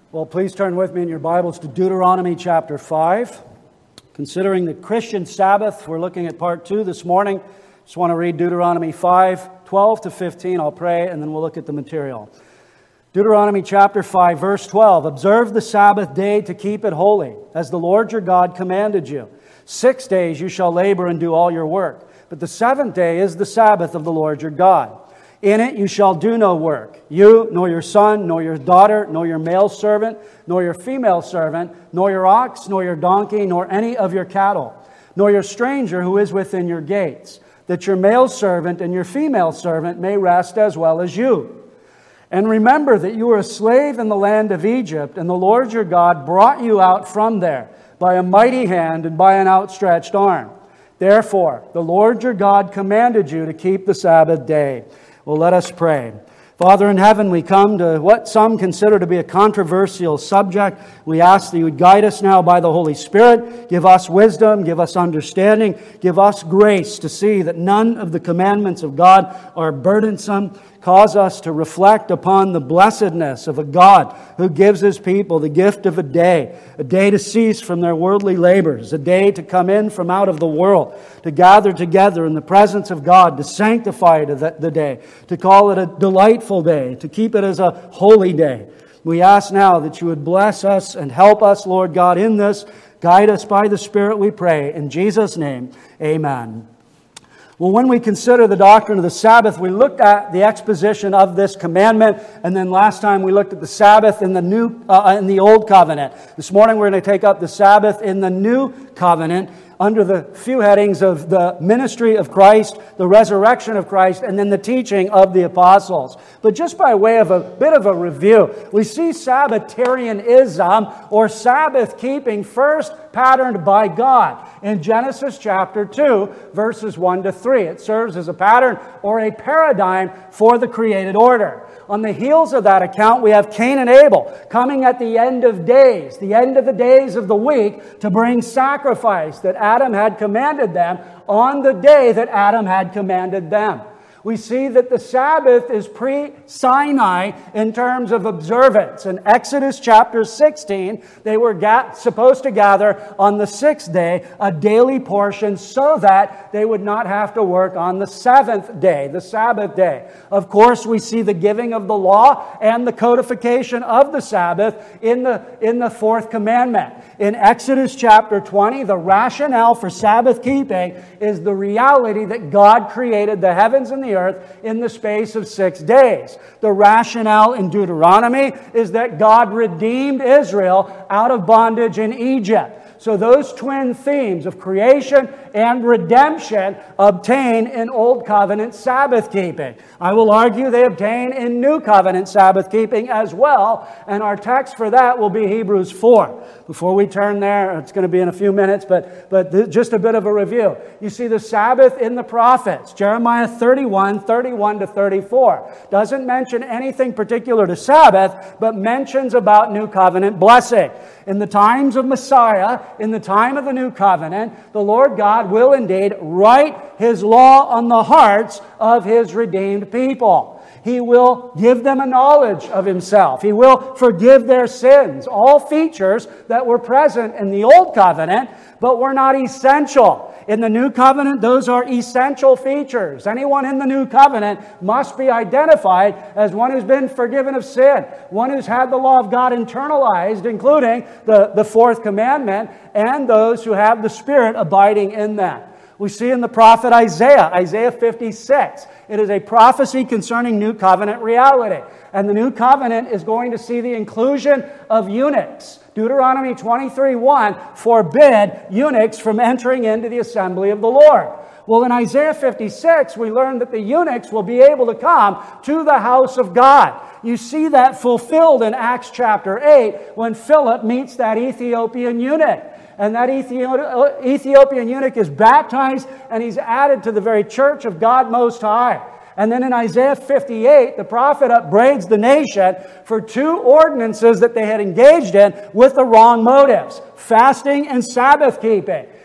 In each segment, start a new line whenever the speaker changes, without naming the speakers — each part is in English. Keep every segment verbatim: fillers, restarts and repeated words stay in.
Well, please turn with me in your Bibles to Deuteronomy chapter five. Considering the Christian Sabbath, we're looking at part two this morning. Just want to read Deuteronomy five, twelve to fifteen. I'll pray, and then we'll look at the material. Deuteronomy chapter five, verse twelve. Observe the Sabbath day to keep it holy, as the Lord your God commanded you. Six days you shall labor and do all your work, but the seventh day is the Sabbath of the Lord your God. In it you shall do no work, you, nor your son, nor your daughter, nor your male servant, nor your female servant, nor your ox, nor your donkey, nor any of your cattle, nor your stranger who is within your gates, that your male servant and your female servant may rest as well as you. And remember that you were a slave in the land of Egypt, and the Lord your God brought you out from there by a mighty hand and by an outstretched arm. Therefore, the Lord your God commanded you to keep the Sabbath day. Well, let us pray. Father in heaven, we come to what some consider to be a controversial subject. We ask that you would guide us now by the Holy Spirit. Give us wisdom, give us understanding, give us grace to see that none of the commandments of God are burdensome. Cause us to reflect upon the blessedness of a God who gives His people the gift of a day, a day to cease from their worldly labors, a day to come in from out of the world, to gather together in the presence of God, to sanctify the day, to call it a delightful day, to keep it as a holy day. We ask now that you would bless us and help us, Lord God, in this. Guide us by the Spirit, we pray. In Jesus' name, amen. Well, when we consider the doctrine of the Sabbath, we looked at the exposition of this commandment, and then last time we looked at the Sabbath in the new, uh, in the Old Covenant. This morning we're going to take up the Sabbath in the New Covenant under the few headings of the ministry of Christ, the resurrection of Christ, and then the teaching of the apostles. But just by way of a bit of a review, we see Sabbatarianism, or Sabbath keeping, first patterned by God in Genesis chapter two, verses one to three. It serves as a pattern or a paradigm for the created order. On the heels of that account, we have Cain and Abel coming at the end of days, the end of the days of the week, to bring sacrifice that Adam had commanded them on the day that Adam had commanded them. We see that the Sabbath is pre-Sinai in terms of observance. In Exodus chapter sixteen, they were ga- supposed to gather on the sixth day, a daily portion, so that they would not have to work on the seventh day, the Sabbath day. Of course, we see the giving of the law and the codification of the Sabbath in the, in the fourth commandment. In Exodus chapter twenty, the rationale for Sabbath keeping is the reality that God created the heavens and the earth in the space of six days. The rationale in Deuteronomy is that God redeemed Israel out of bondage in Egypt. So those twin themes of creation and redemption obtain in Old Covenant Sabbath keeping. I will argue they obtain in New Covenant Sabbath keeping as well, and our text for that will be Hebrews four. Before we turn there, it's going to be in a few minutes, but, but th- just a bit of a review. You see the Sabbath in the prophets. Jeremiah thirty-one, thirty-one to thirty-four. Doesn't mention anything particular to Sabbath, but mentions about New Covenant blessing. In the times of Messiah, in the time of the New Covenant, the Lord God will indeed write His law on the hearts of His redeemed people. He will give them a knowledge of Himself. He will forgive their sins. All features that were present in the Old Covenant, but were not essential. In the New Covenant, those are essential features. Anyone in the New Covenant must be identified as one who's been forgiven of sin, one who's had the law of God internalized, including the, the fourth commandment, and those who have the Spirit abiding in them. We see in the prophet Isaiah, Isaiah fifty-six. It is a prophecy concerning New Covenant reality. And the New Covenant is going to see the inclusion of eunuchs. Deuteronomy twenty-three one forbid eunuchs from entering into the assembly of the Lord. Well, in Isaiah fifty-six, we learn that the eunuchs will be able to come to the house of God. You see that fulfilled in Acts chapter eight when Philip meets that Ethiopian eunuch. And that Ethiopian eunuch is baptized and he's added to the very church of God Most High. And then in Isaiah fifty-eight, the prophet upbraids the nation for two ordinances that they had engaged in with the wrong motives, fasting and Sabbath keeping.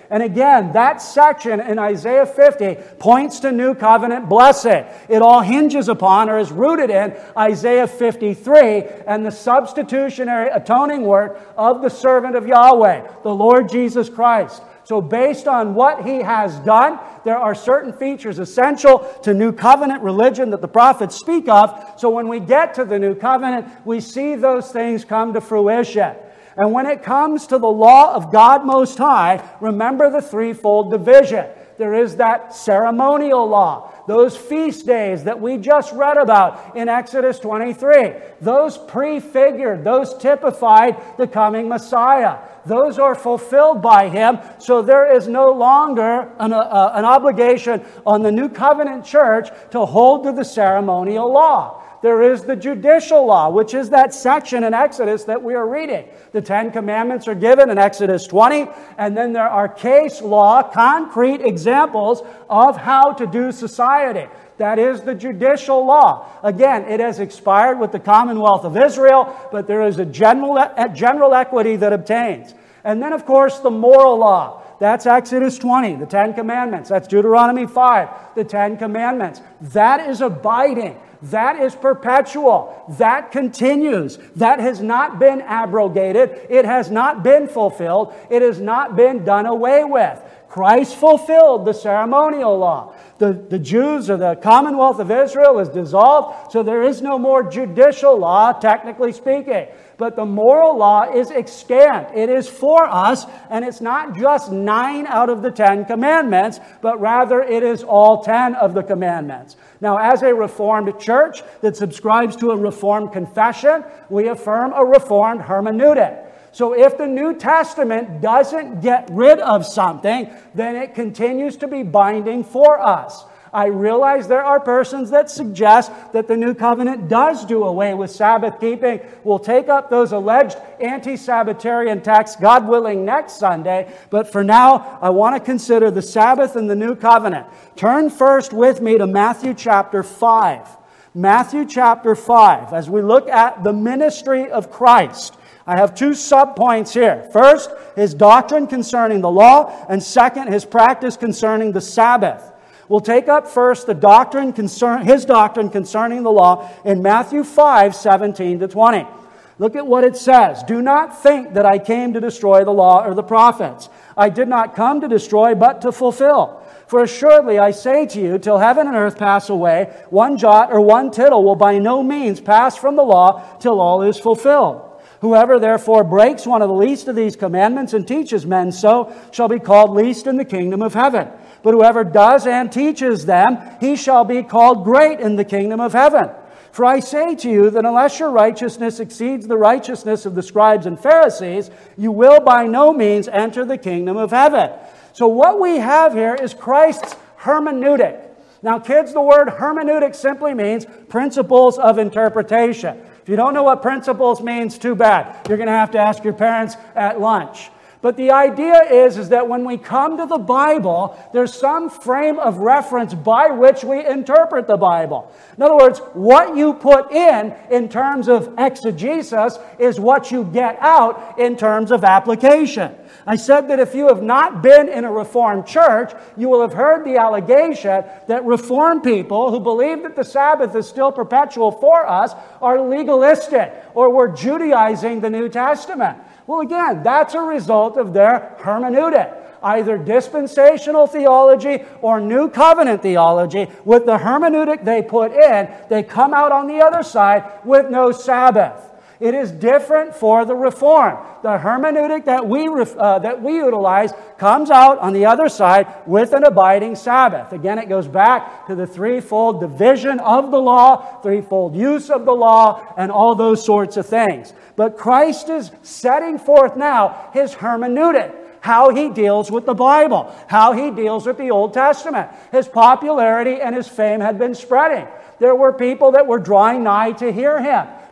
And again, that section in Isaiah fifty points to new covenant blessing. It all hinges upon or is rooted in Isaiah fifty-three and the substitutionary atoning work of the servant of Yahweh, the Lord Jesus Christ. So based on what He has done, there are certain features essential to New Covenant religion that the prophets speak of. So when we get to the New Covenant, we see those things come to fruition. And when it comes to the law of God Most High, remember the threefold division. There is that ceremonial law, those feast days that we just read about in Exodus twenty-three. Those prefigured, those typified the coming Messiah. Those are fulfilled by Him, so there is no longer an, uh, an obligation on the New Covenant church to hold to the ceremonial law. There is the judicial law, which is that section in Exodus that we are reading. The Ten Commandments are given in Exodus twenty, and then there are case law, concrete examples of how to do society. That is the judicial law. Again, it has expired with the Commonwealth of Israel, but there is a general, a general equity that obtains. And then, of course, the moral law. That's Exodus twenty, the Ten Commandments. That's Deuteronomy five, the Ten Commandments. That is abiding. That is perpetual. That continues. That has not been abrogated. It has not been fulfilled. It has not been done away with. Christ fulfilled the ceremonial law. The, the Jews or the Commonwealth of Israel is dissolved, so there is no more judicial law, technically speaking. But the moral law is extant. It is for us, and it's not just nine out of the Ten Commandments, but rather it is all ten of the commandments. Now, as a Reformed church that subscribes to a Reformed confession, we affirm a Reformed hermeneutic. So if the New Testament doesn't get rid of something, then it continues to be binding for us. I realize there are persons that suggest that the New Covenant does do away with Sabbath keeping. We'll take up those alleged anti-Sabbatarian texts, God willing, next Sunday. But for now, I want to consider the Sabbath and the New Covenant. Turn first with me to Matthew chapter five. Matthew chapter five, as we look at the ministry of Christ. I have two subpoints here. First, His doctrine concerning the law, and second, His practice concerning the Sabbath. We'll take up first the doctrine concern, His doctrine concerning the law in Matthew five, seventeen to twenty. Look at what it says. Do not think that I came to destroy the law or the prophets. I did not come to destroy, but to fulfill. For assuredly I say to you, till heaven and earth pass away, one jot or one tittle will by no means pass from the law till all is fulfilled. Whoever therefore breaks one of the least of these commandments and teaches men so shall be called least in the kingdom of heaven. But whoever does and teaches them, he shall be called great in the kingdom of heaven. For I say to you that unless your righteousness exceeds the righteousness of the scribes and Pharisees, you will by no means enter the kingdom of heaven. So what we have here is Christ's hermeneutic. Now, kids, the word hermeneutic simply means principles of interpretation. If you don't know what principles means, too bad. You're going to have to ask your parents at lunch. But the idea is, is that when we come to the Bible, there's some frame of reference by which we interpret the Bible. In other words, what you put in in terms of exegesis is what you get out in terms of application. I said that if you have not been in a Reformed church, you will have heard the allegation that Reformed people who believe that the Sabbath is still perpetual for us are legalistic, or we're Judaizing the New Testament. Well, again, that's a result of their hermeneutic. Either dispensational theology or New Covenant theology. With the hermeneutic they put in, they come out on the other side with no Sabbath. It is different for the Reformed. The hermeneutic that we uh, that we utilize comes out on the other side with an abiding Sabbath. Again, it goes back to the threefold division of the law, threefold use of the law, and all those sorts of things. But Christ is setting forth now His hermeneutic. How He deals with the Bible, how He deals with the Old Testament. His popularity and His fame had been spreading. There were people that were drawing nigh to hear Him.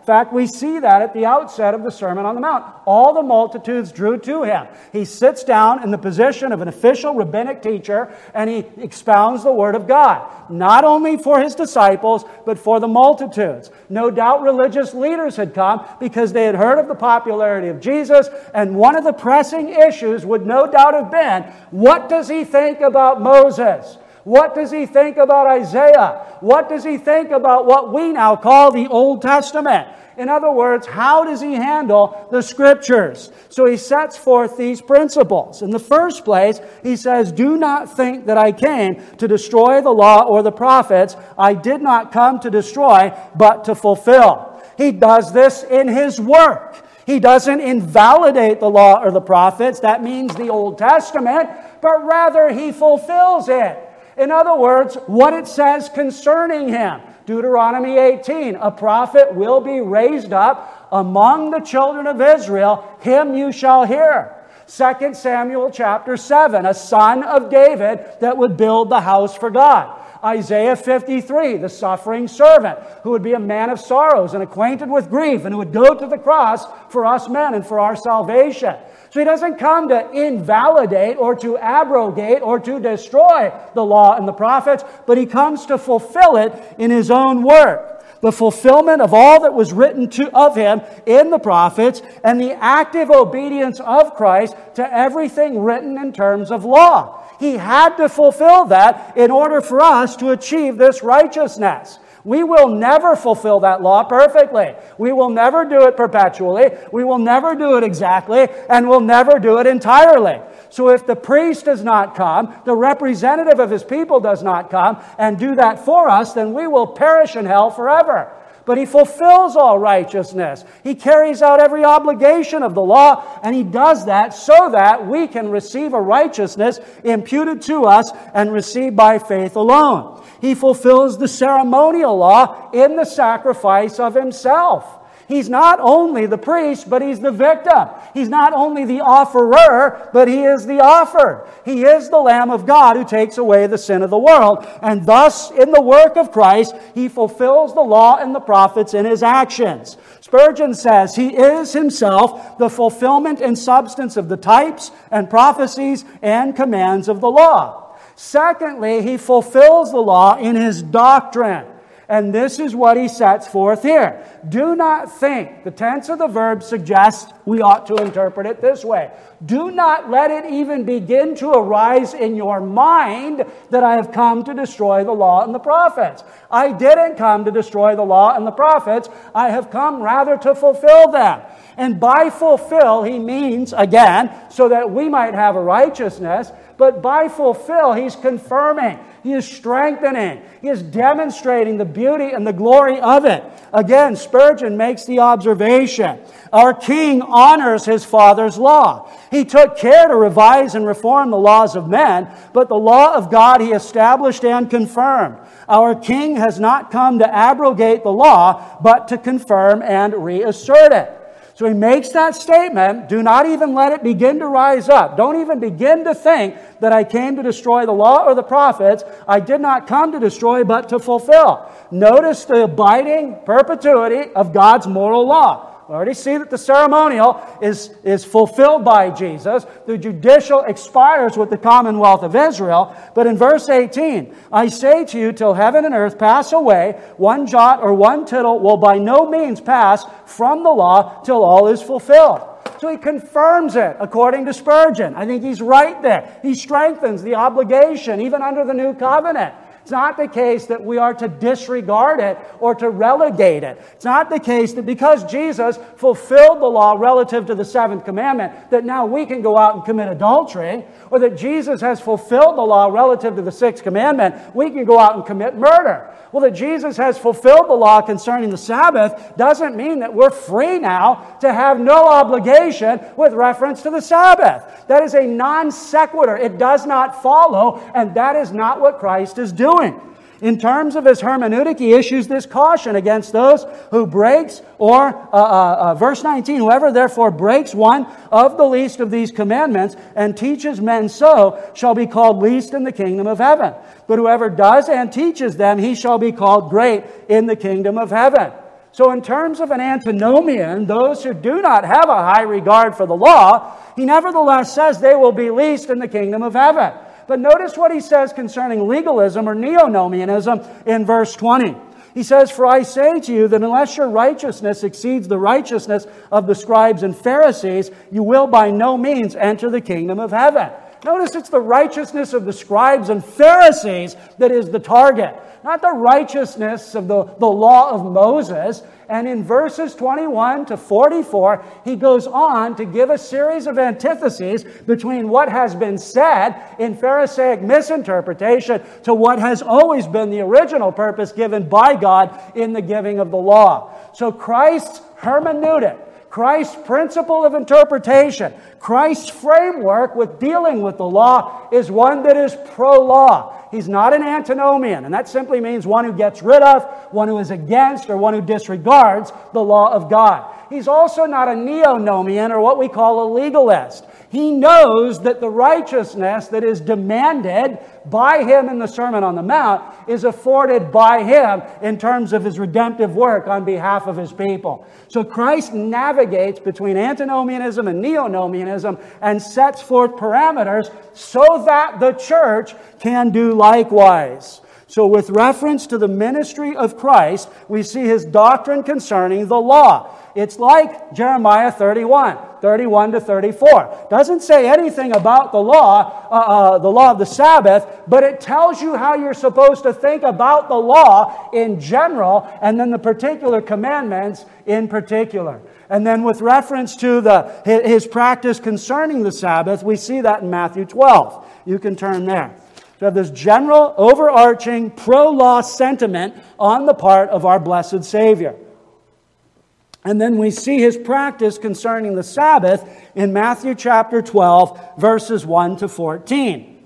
In fact, we see that at the outset of the Sermon on the Mount. All the multitudes drew to him. He sits down in the position of an official rabbinic teacher, and he expounds the Word of God, not only for his disciples, but for the multitudes. No doubt religious leaders had come because they had heard of the popularity of Jesus, and one of the pressing issues would no doubt have been, what does he think about Moses? What does he think about Isaiah? What does he think about what we now call the Old Testament? In other words, how does he handle the Scriptures? So he sets forth these principles. In the first place, he says, "Do not think that I came to destroy the law or the prophets. I did not come to destroy, but to fulfill." He does this in his work. He doesn't invalidate the law or the prophets, that means the Old Testament, but rather he fulfills it. In other words, what it says concerning him. Deuteronomy eighteen, a prophet will be raised up among the children of Israel, him you shall hear. Second Samuel chapter seven, a son of David that would build the house for God. Isaiah fifty-three, the suffering servant, who would be a man of sorrows and acquainted with grief, and who would go to the cross for us men and for our salvation. So he doesn't come to invalidate or to abrogate or to destroy the law and the prophets, but he comes to fulfill it in his own work. The fulfillment of all that was written to, of him in the prophets, and the active obedience of Christ to everything written in terms of law. He had to fulfill that in order for us to achieve this righteousness. We will never fulfill that law perfectly. We will never do it perpetually. We will never do it exactly, and we'll never do it entirely. So if the priest does not come, the representative of his people does not come and do that for us, then we will perish in hell forever. But he fulfills all righteousness. He carries out every obligation of the law, and he does that so that we can receive a righteousness imputed to us and received by faith alone. He fulfills the ceremonial law in the sacrifice of himself. He's not only the priest, but he's the victim. He's not only the offerer, but he is the offered. He is the Lamb of God who takes away the sin of the world. And thus, in the work of Christ, he fulfills the law and the prophets in his actions. Spurgeon says, he is himself the fulfillment and substance of the types and prophecies and commands of the law. Secondly, he fulfills the law in his doctrine. And this is what he sets forth here. Do not think, the tense of the verb suggests we ought to interpret it this way. Do not let it even begin to arise in your mind that I have come to destroy the law and the prophets. I didn't come to destroy the law and the prophets. I have come rather to fulfill them. And by fulfill, he means, again, so that we might have a righteousness. But by fulfill, he's confirming. He is strengthening. He is demonstrating the beauty and the glory of it. Again, Spurgeon makes the observation. Our King honors his Father's law. He took care to revise and reform the laws of men, but the law of God he established and confirmed. Our King has not come to abrogate the law, but to confirm and reassert it. So he makes that statement, do not even let it begin to rise up. Don't even begin to think that I came to destroy the law or the prophets. I did not come to destroy, but to fulfill. Notice the abiding perpetuity of God's moral law. We already see that the ceremonial is, is fulfilled by Jesus. The judicial expires with the commonwealth of Israel. But in verse eighteen, I say to you, till heaven and earth pass away, one jot or one tittle will by no means pass from the law till all is fulfilled. So he confirms it according to Spurgeon. I think he's right there. He strengthens the obligation even under the new covenant. It's not the case that we are to disregard it or to relegate it. It's not the case that because Jesus fulfilled the law relative to the seventh commandment, that now we can go out and commit adultery, or that Jesus has fulfilled the law relative to the sixth commandment, we can go out and commit murder. Well, that Jesus has fulfilled the law concerning the Sabbath doesn't mean that we're free now to have no obligation with reference to the Sabbath. That is a non sequitur. It does not follow, and that is not what Christ is doing. In terms of his hermeneutic, he issues this caution against those who breaks, or, uh, uh, uh, verse nineteen, whoever therefore breaks one of the least of these commandments and teaches men so shall be called least in the kingdom of heaven. But whoever does and teaches them, he shall be called great in the kingdom of heaven. So in terms of an antinomian, those who do not have a high regard for the law, he nevertheless says they will be least in the kingdom of heaven. But notice what he says concerning legalism or neonomianism in verse twenty. He says, "For I say to you that unless your righteousness exceeds the righteousness of the scribes and Pharisees, you will by no means enter the kingdom of heaven." Notice it's the righteousness of the scribes and Pharisees that is the target, not the righteousness of the, the law of Moses. And in verses twenty-one to forty-four, he goes on to give a series of antitheses between what has been said in Pharisaic misinterpretation to what has always been the original purpose given by God in the giving of the law. So Christ's hermeneutic, Christ's principle of interpretation, Christ's framework with dealing with the law is one that is pro-law. He's not an antinomian, and that simply means one who gets rid of, one who is against, or one who disregards the law of God. He's also not a neonomian, or what we call a legalist. He knows that the righteousness that is demanded by him in the Sermon on the Mount is afforded by him in terms of his redemptive work on behalf of his people. So Christ navigates between antinomianism and neonomianism and sets forth parameters so that the church can do likewise. So with reference to the ministry of Christ, we see his doctrine concerning the law. It's like Jeremiah thirty-one, thirty-one to thirty-four. Doesn't say anything about the law, uh, uh, the law of the Sabbath, but it tells you how you're supposed to think about the law in general, and then the particular commandments in particular. And then with reference to the his practice concerning the Sabbath, we see that in Matthew twelve. You can turn there. So have this general, overarching, pro-law sentiment on the part of our blessed Savior. And then we see his practice concerning the Sabbath in Matthew chapter twelve, verses one to fourteen.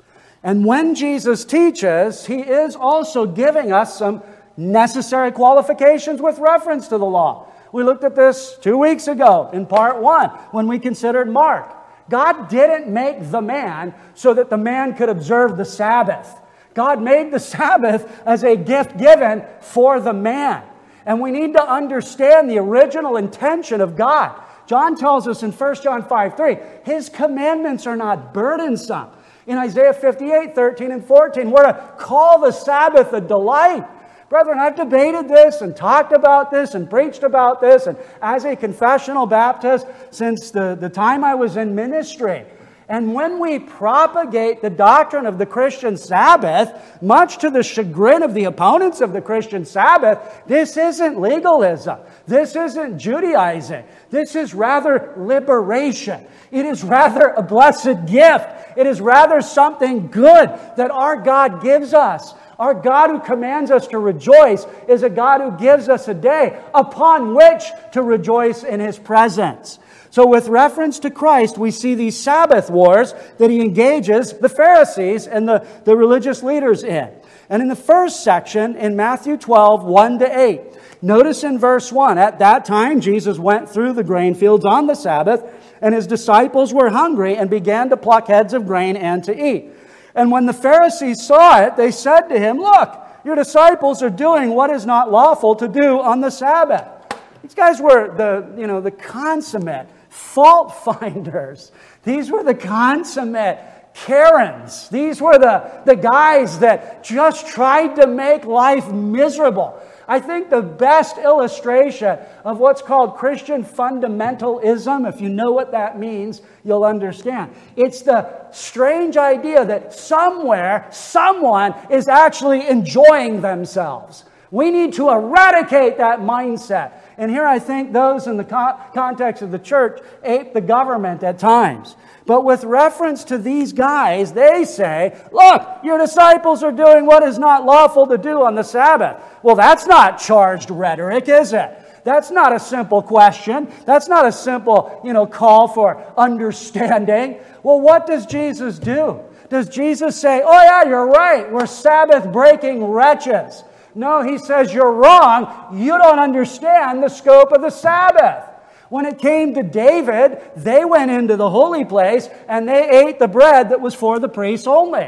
And when Jesus teaches, he is also giving us some necessary qualifications with reference to the law. We looked at this two weeks ago in part one when we considered Mark. God didn't make the man so that the man could observe the Sabbath. God made the Sabbath as a gift given for the man. And we need to understand the original intention of God. John tells us in First John five three, his commandments are not burdensome. In Isaiah fifty-eight, thirteen and fourteen, we're to call the Sabbath a delight. Brethren, I've debated this and talked about this and preached about this, and as a confessional Baptist since the, the time I was in ministry. And when we propagate the doctrine of the Christian Sabbath, much to the chagrin of the opponents of the Christian Sabbath, this isn't legalism. This isn't Judaizing. This is rather liberation. It is rather a blessed gift. It is rather something good that our God gives us. Our God who commands us to rejoice is a God who gives us a day upon which to rejoice in His presence. So with reference to Christ, we see these Sabbath wars that He engages the Pharisees and the, the religious leaders in. And in the first section, in Matthew twelve, one to eight, notice in verse one, at that time Jesus went through the grain fields on the Sabbath, and His disciples were hungry and began to pluck heads of grain and to eat. And when the Pharisees saw it, they said to Him, "Look, your disciples are doing what is not lawful to do on the Sabbath." These guys were the, you know, the consummate fault finders. These were the consummate Karens. These were the, the guys that just tried to make life miserable. I think the best illustration of what's called Christian fundamentalism, if you know what that means, you'll understand. It's the strange idea that somewhere, someone is actually enjoying themselves. We need to eradicate that mindset. And here I think those in the co- context of the church ape the government at times. But with reference to these guys, they say, "Look, your disciples are doing what is not lawful to do on the Sabbath." Well, that's not charged rhetoric, is it? That's not a simple question. That's not a simple, you know, call for understanding. Well, what does Jesus do? Does Jesus say, "Oh yeah, you're right, we're Sabbath-breaking wretches"? No, He says, "You're wrong. You don't understand the scope of the Sabbath." When it came to David, they went into the holy place and they ate the bread that was for the priests only.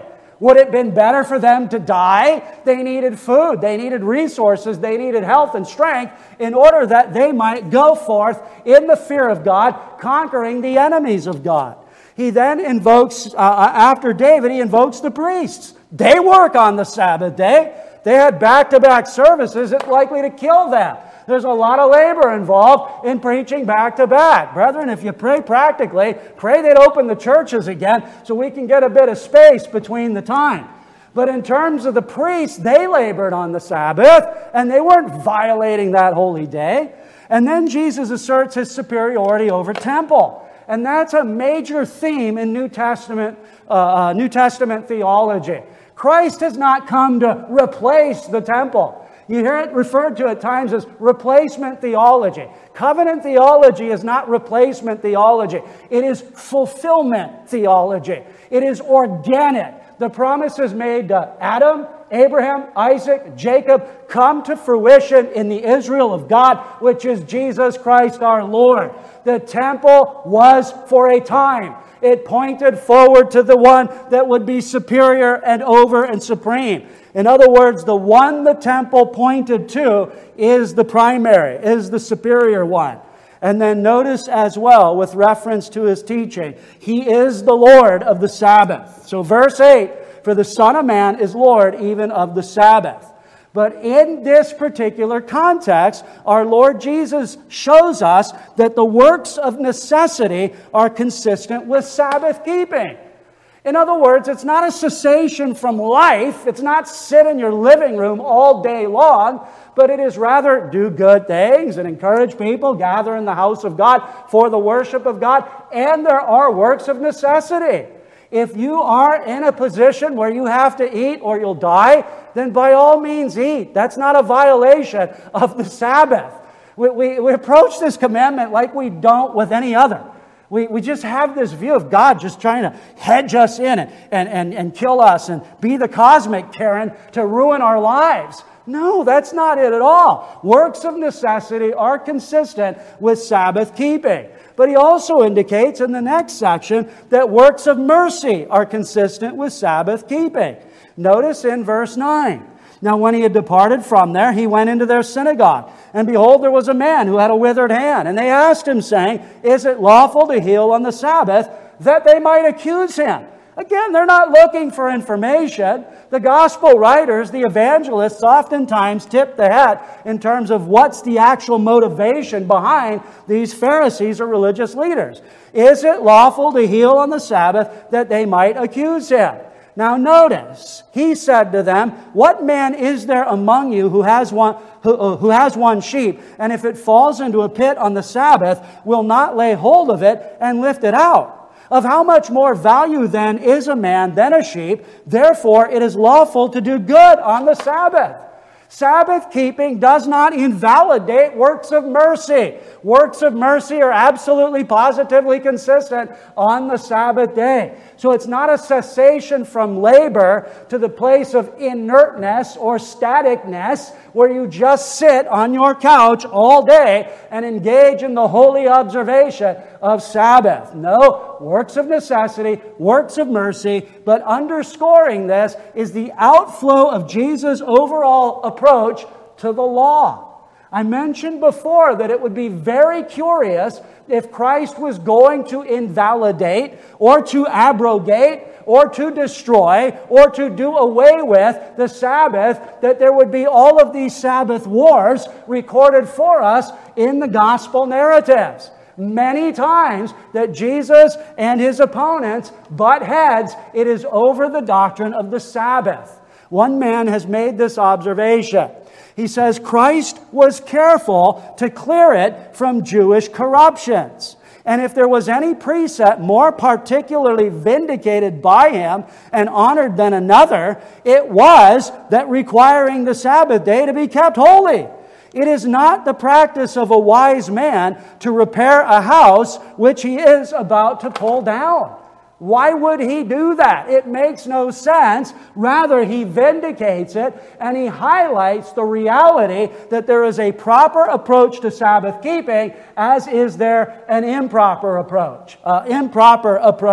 Would it have been better for them to die? They needed food. They needed resources. They needed health and strength in order that they might go forth in the fear of God, conquering the enemies of God. He then invokes, uh, after David, he invokes the priests. They work on the Sabbath day. They had back-to-back services. It's likely to kill them. There's a lot of labor involved in preaching back-to-back. Brethren, if you pray practically, pray they'd open the churches again so we can get a bit of space between the time. But in terms of the priests, they labored on the Sabbath, and they weren't violating that holy day. And then Jesus asserts his superiority over temple. And that's a major theme in New Testament, uh, uh, New Testament theology. Christ has not come to replace the temple. You hear it referred to at times as replacement theology. Covenant theology is not replacement theology. It is fulfillment theology. It is organic. The promises made to Adam, Abraham, Isaac, Jacob come to fruition in the Israel of God, which is Jesus Christ our Lord. The temple was for a time. It pointed forward to the one that would be superior and over and supreme. In other words, the one the temple pointed to is the primary, is the superior one. And then notice as well, with reference to his teaching, he is the Lord of the Sabbath. So verse eight, for the Son of Man is Lord even of the Sabbath. But in this particular context, our Lord Jesus shows us that the works of necessity are consistent with Sabbath keeping. In other words, it's not a cessation from life. It's not sit in your living room all day long, but it is rather do good things and encourage people, gather in the house of God for the worship of God, and there are works of necessity. If you are in a position where you have to eat or you'll die, then by all means eat. That's not a violation of the Sabbath. We, we, we approach this commandment like we don't with any other. We, we just have this view of God just trying to hedge us in and, and, and, and kill us and be the cosmic Karen to ruin our lives. No, that's not it at all. Works of necessity are consistent with Sabbath keeping. But he also indicates in the next section that works of mercy are consistent with Sabbath keeping. Notice in verse nine. Now when he had departed from there, he went into their synagogue. And behold, there was a man who had a withered hand. And they asked him, saying, is it lawful to heal on the Sabbath? That they might accuse him. Again, they're not looking for information. The gospel writers, the evangelists, oftentimes tip the hat in terms of what's the actual motivation behind these Pharisees or religious leaders. Is it lawful to heal on the Sabbath that they might accuse him? Now notice, he said to them, what man is there among you who has one who, who has one sheep, and if it falls into a pit on the Sabbath, will not lay hold of it and lift it out? Of how much more value then is a man than a sheep? Therefore it is lawful to do good on the Sabbath. Sabbath keeping does not invalidate works of mercy. Works of mercy are absolutely positively consistent on the Sabbath day. So it's not a cessation from labor to the place of inertness or staticness where you just sit on your couch all day and engage in the holy observation of Sabbath. No, works of necessity, works of mercy, but underscoring this is the outflow of Jesus' overall approach to the law. I mentioned before that it would be very curious if Christ was going to invalidate or to abrogate or to destroy or to do away with the Sabbath, that there would be all of these Sabbath wars recorded for us in the gospel narratives. Many times that Jesus and his opponents butt heads, it is over the doctrine of the Sabbath. One man has made this observation. He says Christ was careful to clear it from Jewish corruptions. And if there was any precept more particularly vindicated by him and honored than another, it was that requiring the Sabbath day to be kept holy. It is not the practice of a wise man to repair a house which he is about to pull down. Why would he do that? It makes no sense. Rather, he vindicates it and he highlights the reality that there is a proper approach to Sabbath keeping, as is there an improper approach. Uh, improper approach.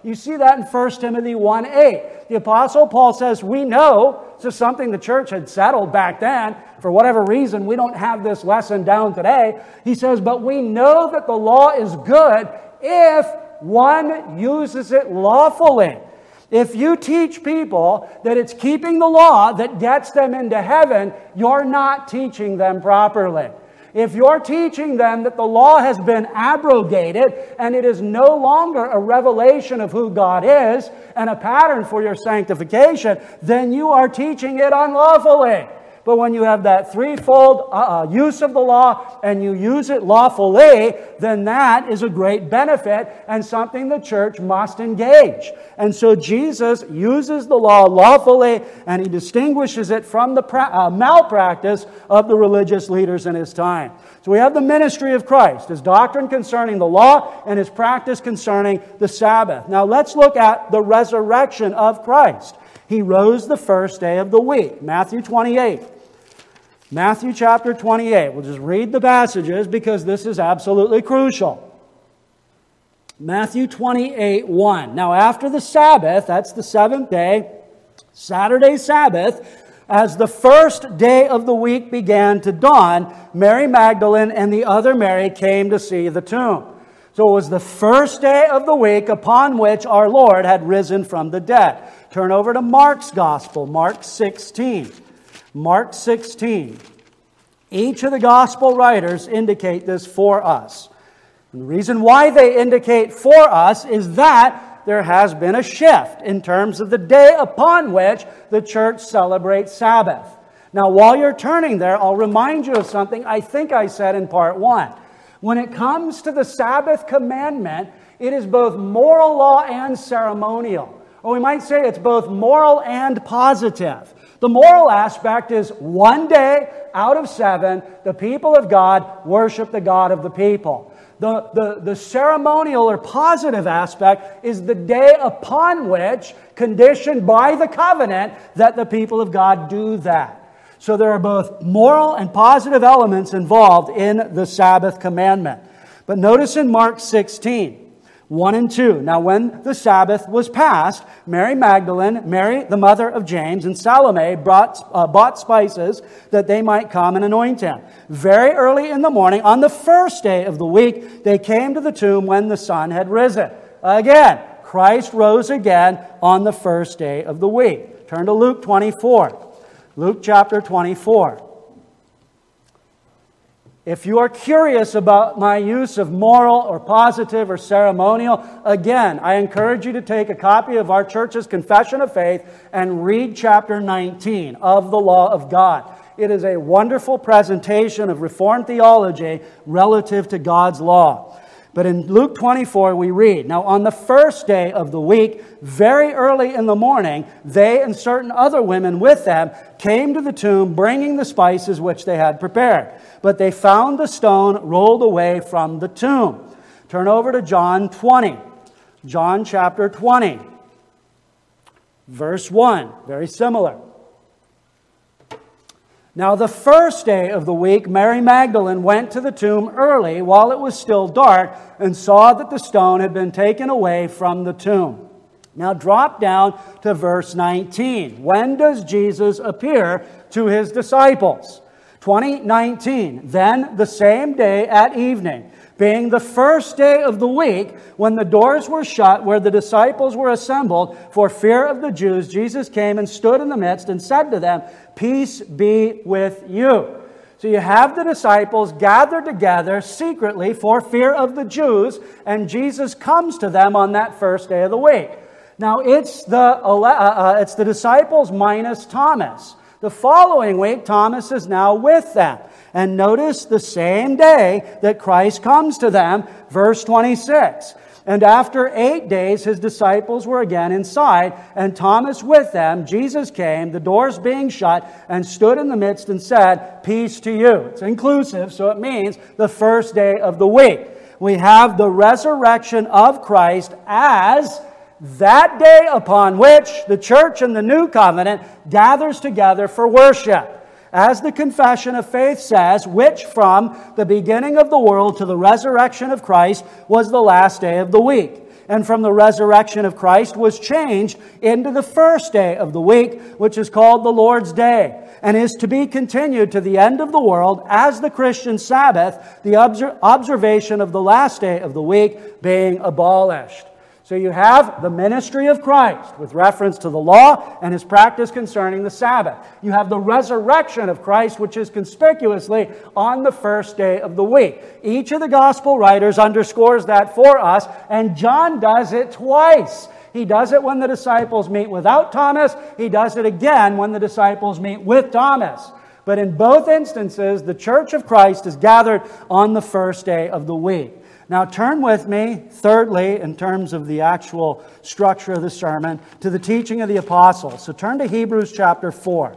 You see that in First Timothy one eight. The Apostle Paul says, we know, this is something the church had settled back then. For whatever reason, we don't have this lesson down today. He says, but we know that the law is good if one uses it lawfully. If you teach people that it's keeping the law that gets them into heaven, you're not teaching them properly. If you're teaching them that the law has been abrogated and it is no longer a revelation of who God is and a pattern for your sanctification, then you are teaching it unlawfully. But when you have that threefold uh, use of the law and you use it lawfully, then that is a great benefit and something the church must engage. And so Jesus uses the law lawfully and he distinguishes it from the pra- uh, malpractice of the religious leaders in his time. So we have the ministry of Christ, his doctrine concerning the law and his practice concerning the Sabbath. Now let's look at the resurrection of Christ. He rose the first day of the week. Matthew twenty-eight. Matthew chapter twenty-eight. We'll just read the passages because this is absolutely crucial. Matthew twenty-eight, one. Now after the Sabbath, that's the seventh day, Saturday Sabbath, as the first day of the week began to dawn, Mary Magdalene and the other Mary came to see the tomb. So it was the first day of the week upon which our Lord had risen from the dead. Turn over to Mark's Gospel, Mark sixteen. Mark sixteen. Each of the Gospel writers indicate this for us. And the reason why they indicate for us is that there has been a shift in terms of the day upon which the church celebrates Sabbath. Now, while you're turning there, I'll remind you of something I think I said in part one. When it comes to the Sabbath commandment, it is both moral law and ceremonial. Or we might say it's both moral and positive. The moral aspect is one day out of seven, the people of God worship the God of the people. The, the, the ceremonial or positive aspect is the day upon which, conditioned by the covenant, that the people of God do that. So there are both moral and positive elements involved in the Sabbath commandment. But notice in Mark sixteen, one and two. Now when the Sabbath was past, Mary Magdalene, Mary the mother of James, and Salome brought, uh, bought spices that they might come and anoint him. Very early in the morning, on the first day of the week, they came to the tomb when the sun had risen. Again, Christ rose again on the first day of the week. Turn to Luke twenty-four. Luke chapter twenty-four. If you are curious about my use of moral or positive or ceremonial, again, I encourage you to take a copy of our church's Confession of Faith and read chapter nineteen of the Law of God. It is a wonderful presentation of Reformed theology relative to God's law. But in Luke twenty-four, we read, now on the first day of the week, very early in the morning, they and certain other women with them came to the tomb, bringing the spices which they had prepared. But they found the stone rolled away from the tomb. Turn over to John twenty. John chapter twenty. Verse one. Very similar. Now the first day of the week, Mary Magdalene went to the tomb early while it was still dark and saw that the stone had been taken away from the tomb. Now drop down to verse nineteen. When does Jesus appear to his disciples? twenty nineteen. Then the same day at evening, being the first day of the week, when the doors were shut where the disciples were assembled for fear of the Jews, Jesus came and stood in the midst and said to them, "Peace be with you." So you have the disciples gathered together secretly for fear of the Jews, and Jesus comes to them on that first day of the week. Now it's the, uh, uh, it's the disciples minus Thomas. The following week, Thomas is now with them. And notice the same day that Christ comes to them, verse twenty-six. And after eight days, his disciples were again inside, and Thomas with them. Jesus came, the doors being shut, and stood in the midst and said, "Peace to you." It's inclusive, so it means the first day of the week. We have the resurrection of Christ as that day upon which the church in the new covenant gathers together for worship. As the Confession of Faith says, which from the beginning of the world to the resurrection of Christ was the last day of the week. and from the resurrection of Christ was changed into the first day of the week, which is called the Lord's Day, and is to be continued to the end of the world as the Christian Sabbath, the obser- observation of the last day of the week being abolished. So you have the ministry of Christ with reference to the law and his practice concerning the Sabbath. You have the resurrection of Christ, which is conspicuously on the first day of the week. Each of the gospel writers underscores that for us, and John does it twice. He does it when the disciples meet without Thomas. He does it again when the disciples meet with Thomas. But in both instances, the church of Christ is gathered on the first day of the week. Now turn with me, thirdly, in terms of the actual structure of the sermon, to the teaching of the apostles. So turn to Hebrews chapter four.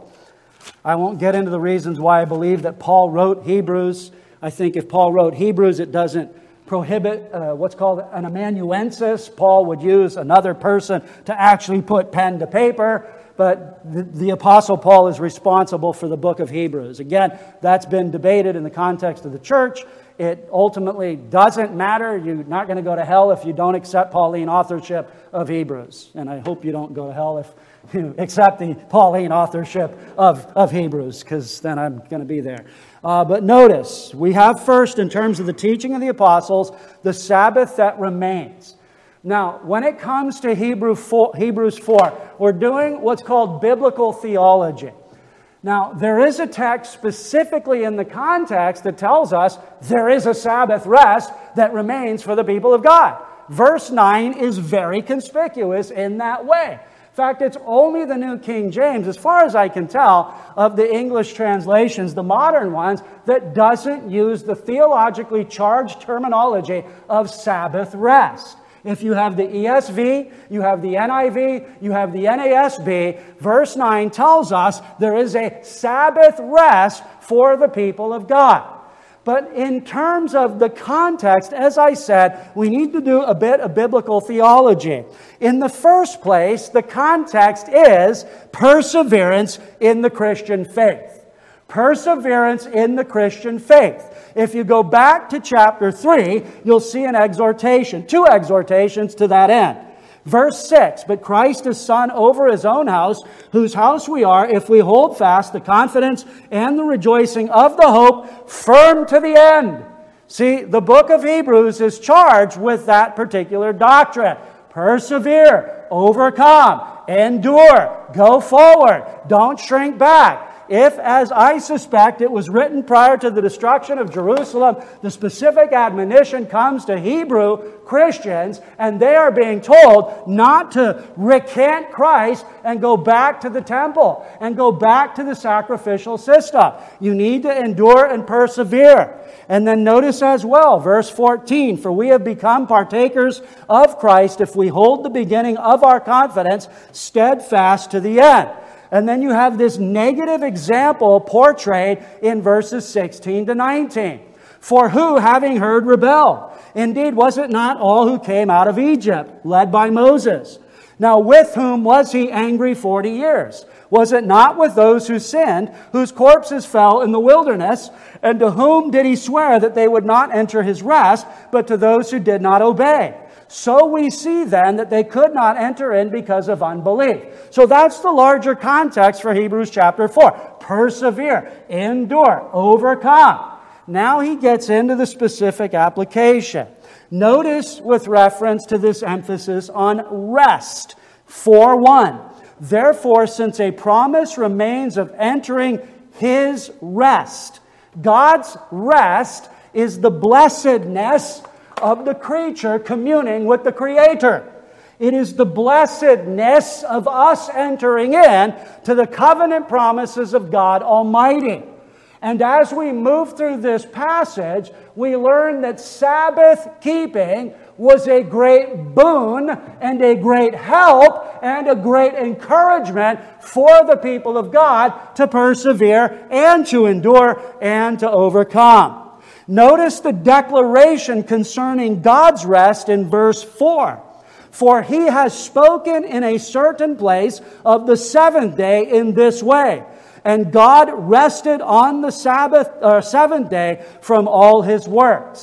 I won't get into the reasons why I believe that Paul wrote Hebrews. I think if Paul wrote Hebrews, it doesn't prohibit uh, what's called an amanuensis. Paul would use another person to actually put pen to paper. But the, the Apostle Paul is responsible for the book of Hebrews. Again, that's been debated in the context of the church. It ultimately doesn't matter. You're not going to go to hell if you don't accept Pauline authorship of Hebrews. And I hope you don't go to hell if you accept the Pauline authorship of, of Hebrews, because then I'm going to be there. Uh, but notice, we have first, in terms of the teaching of the apostles, the Sabbath that remains. Now, when it comes to Hebrew four, Hebrews four, we're doing what's called biblical theology. Now, there is a text specifically in the context that tells us there is a Sabbath rest that remains for the people of God. Verse nine is very conspicuous in that way. In fact, it's only the New King James, as far as I can tell, of the English translations, the modern ones, that doesn't use the theologically charged terminology of Sabbath rest. If you have the E S V, you have the N I V, you have the N A S B, verse nine tells us there is a Sabbath rest for the people of God. But in terms of the context, as I said, we need to do a bit of biblical theology. In the first place, the context is perseverance in the Christian faith. Perseverance in the Christian faith. If you go back to chapter three, you'll see an exhortation, two exhortations to that end. Verse six, but Christ is Son over His own house, whose house we are, if we hold fast the confidence and the rejoicing of the hope firm to the end. See, the book of Hebrews is charged with that particular doctrine. Persevere, overcome, endure, go forward, don't shrink back. If, as I suspect, it was written prior to the destruction of Jerusalem, the specific admonition comes to Hebrew Christians, and they are being told not to recant Christ and go back to the temple and go back to the sacrificial system. You need to endure and persevere. And then notice as well, verse fourteen, for we have become partakers of Christ if we hold the beginning of our confidence steadfast to the end. And then you have this negative example portrayed in verses sixteen to nineteen. For who, having heard, rebelled? Indeed, was it not all who came out of Egypt, led by Moses? Now, with whom was he angry forty years? Was it not with those who sinned, whose corpses fell in the wilderness? And to whom did he swear that they would not enter his rest, but to those who did not obey? So we see then that they could not enter in because of unbelief. So that's the larger context for Hebrews chapter four. Persevere, endure, overcome. Now he gets into the specific application. Notice with reference to this emphasis on rest. four one. Therefore, since a promise remains of entering His rest, God's rest is the blessedness of the creature communing with the Creator. It is the blessedness of us entering in to the covenant promises of God Almighty. And as we move through this passage, we learn that Sabbath keeping was a great boon and a great help and a great encouragement for the people of God to persevere and to endure and to overcome. Notice the declaration concerning God's rest in verse four. For He has spoken in a certain place of the seventh day in this way. And God rested on the Sabbath or seventh day from all His works.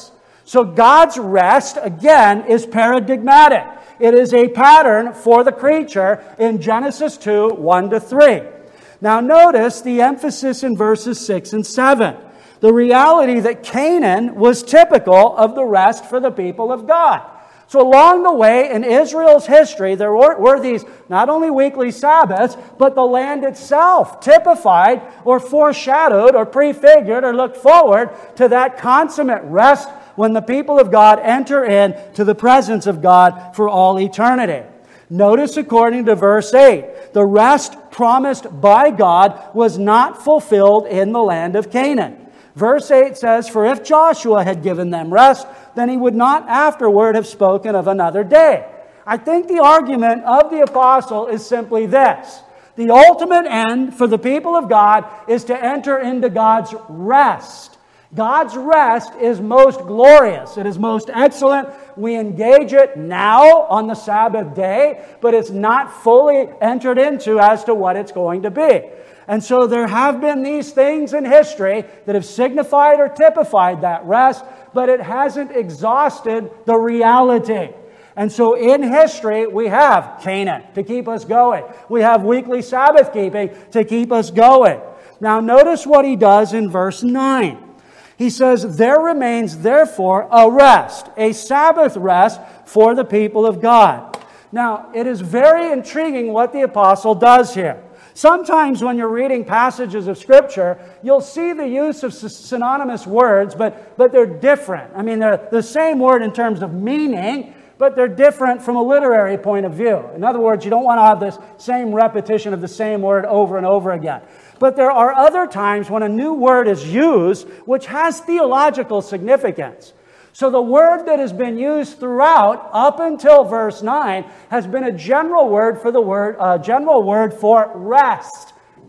So God's rest, again, is paradigmatic. It is a pattern for the creature in Genesis two, one to three. Now notice the emphasis in verses six and seven. The reality that Canaan was typical of the rest for the people of God. So along the way in Israel's history, there were, were these not only weekly Sabbaths, but the land itself typified or foreshadowed or prefigured or looked forward to that consummate rest when the people of God enter in to the presence of God for all eternity. Notice according to verse eight, the rest promised by God was not fulfilled in the land of Canaan. Verse eight says, "For if Joshua had given them rest, then he would not afterward have spoken of another day." I think the argument of the apostle is simply this. The ultimate end for the people of God is to enter into God's rest. God's rest is most glorious. It is most excellent. We engage it now on the Sabbath day, but it's not fully entered into as to what it's going to be. And so there have been these things in history that have signified or typified that rest, but it hasn't exhausted the reality. And so in history, we have Canaan to keep us going. We have weekly Sabbath keeping to keep us going. Now notice what he does in verse nine. He says, "There remains therefore a rest, a Sabbath rest for the people of God." Now, it is very intriguing what the apostle does here. Sometimes when you're reading passages of Scripture, you'll see the use of synonymous words, but, but they're different. I mean, they're the same word in terms of meaning, but they're different from a literary point of view. In other words, you don't want to have this same repetition of the same word over and over again. But there are other times when a new word is used which has theological significance. So the word that has been used throughout, up until verse nine, has been a general word for the word, uh, general word for rest.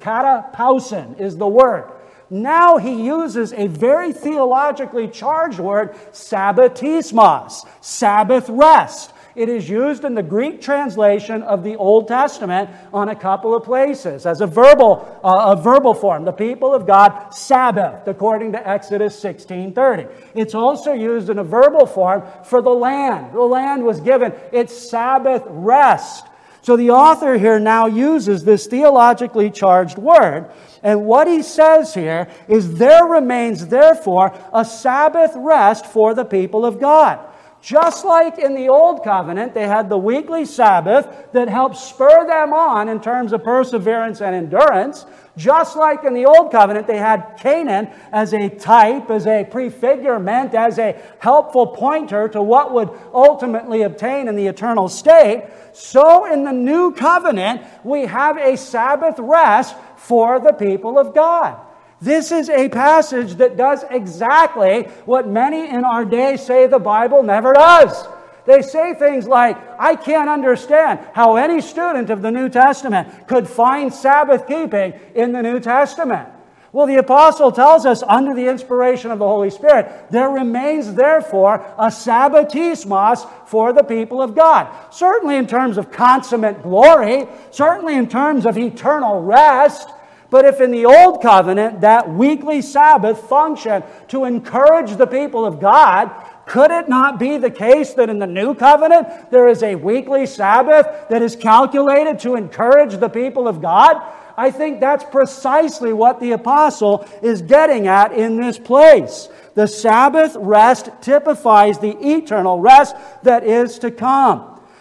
Katapausin is the word. Now he uses a very theologically charged word, sabbatismos, Sabbath rest. It is used in the Greek translation of the Old Testament on a couple of places as a verbal, uh, a verbal form. The people of God Sabbathed, according to Exodus sixteen thirty. It's also used in a verbal form for the land. The land was given its Sabbath rest. So the author here now uses this theologically charged word, and what he says here is, "There remains therefore a Sabbath rest for the people of God." Just like in the Old Covenant, they had the weekly Sabbath that helped spur them on in terms of perseverance and endurance. Just like in the Old Covenant, they had Canaan as a type, as a prefigurement, as a helpful pointer to what would ultimately obtain in the eternal state. So in the New Covenant, we have a Sabbath rest for the people of God. This is a passage that does exactly what many in our day say the Bible never does. They say things like, "I can't understand how any student of the New Testament could find Sabbath keeping in the New Testament." Well, the apostle tells us, under the inspiration of the Holy Spirit, there remains therefore a sabbatismos for the people of God. Certainly in terms of consummate glory, certainly in terms of eternal rest. But if in the Old Covenant that weekly Sabbath functioned to encourage the people of God, could it not be the case that in the New Covenant there is a weekly Sabbath that is calculated to encourage the people of God? I think that's precisely what the apostle is getting at in this place. The Sabbath rest typifies the eternal rest that is to come.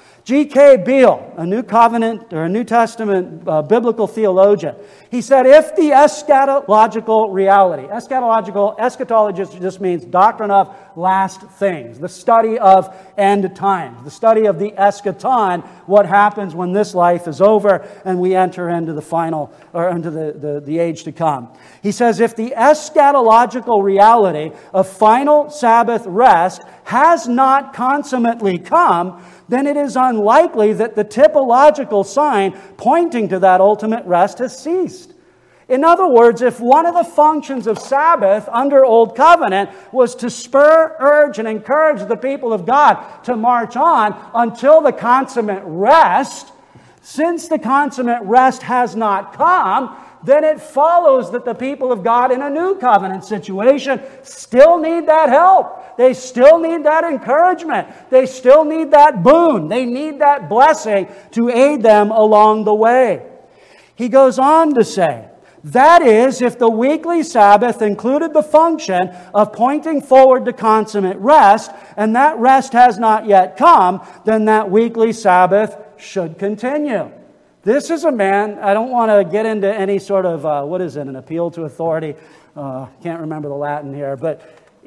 G K Beale, a New Covenant or a New Testament uh, biblical theologian, he said, if the eschatological reality, eschatological, eschatology just means doctrine of last things, the study of end times, the study of the eschaton, what happens when this life is over and we enter into the final, or into the, the, the age to come. He says, if the eschatological reality of final Sabbath rest has not consummately come, then it is unlikely that the typological sign pointing to that ultimate rest has ceased. In other words, if one of the functions of Sabbath under Old Covenant was to spur, urge, and encourage the people of God to march on until the consummate rest, since the consummate rest has not come, then it follows that the people of God in a new covenant situation still need that help. They still need that encouragement. They still need that boon. They need that blessing to aid them along the way. He goes on to say, that is, if the weekly Sabbath included the function of pointing forward to consummate rest, and that rest has not yet come, then that weekly Sabbath should continue. This is a man, I don't want to get into any sort of, uh, what is it, an appeal to authority. Uh, can't remember the Latin here, but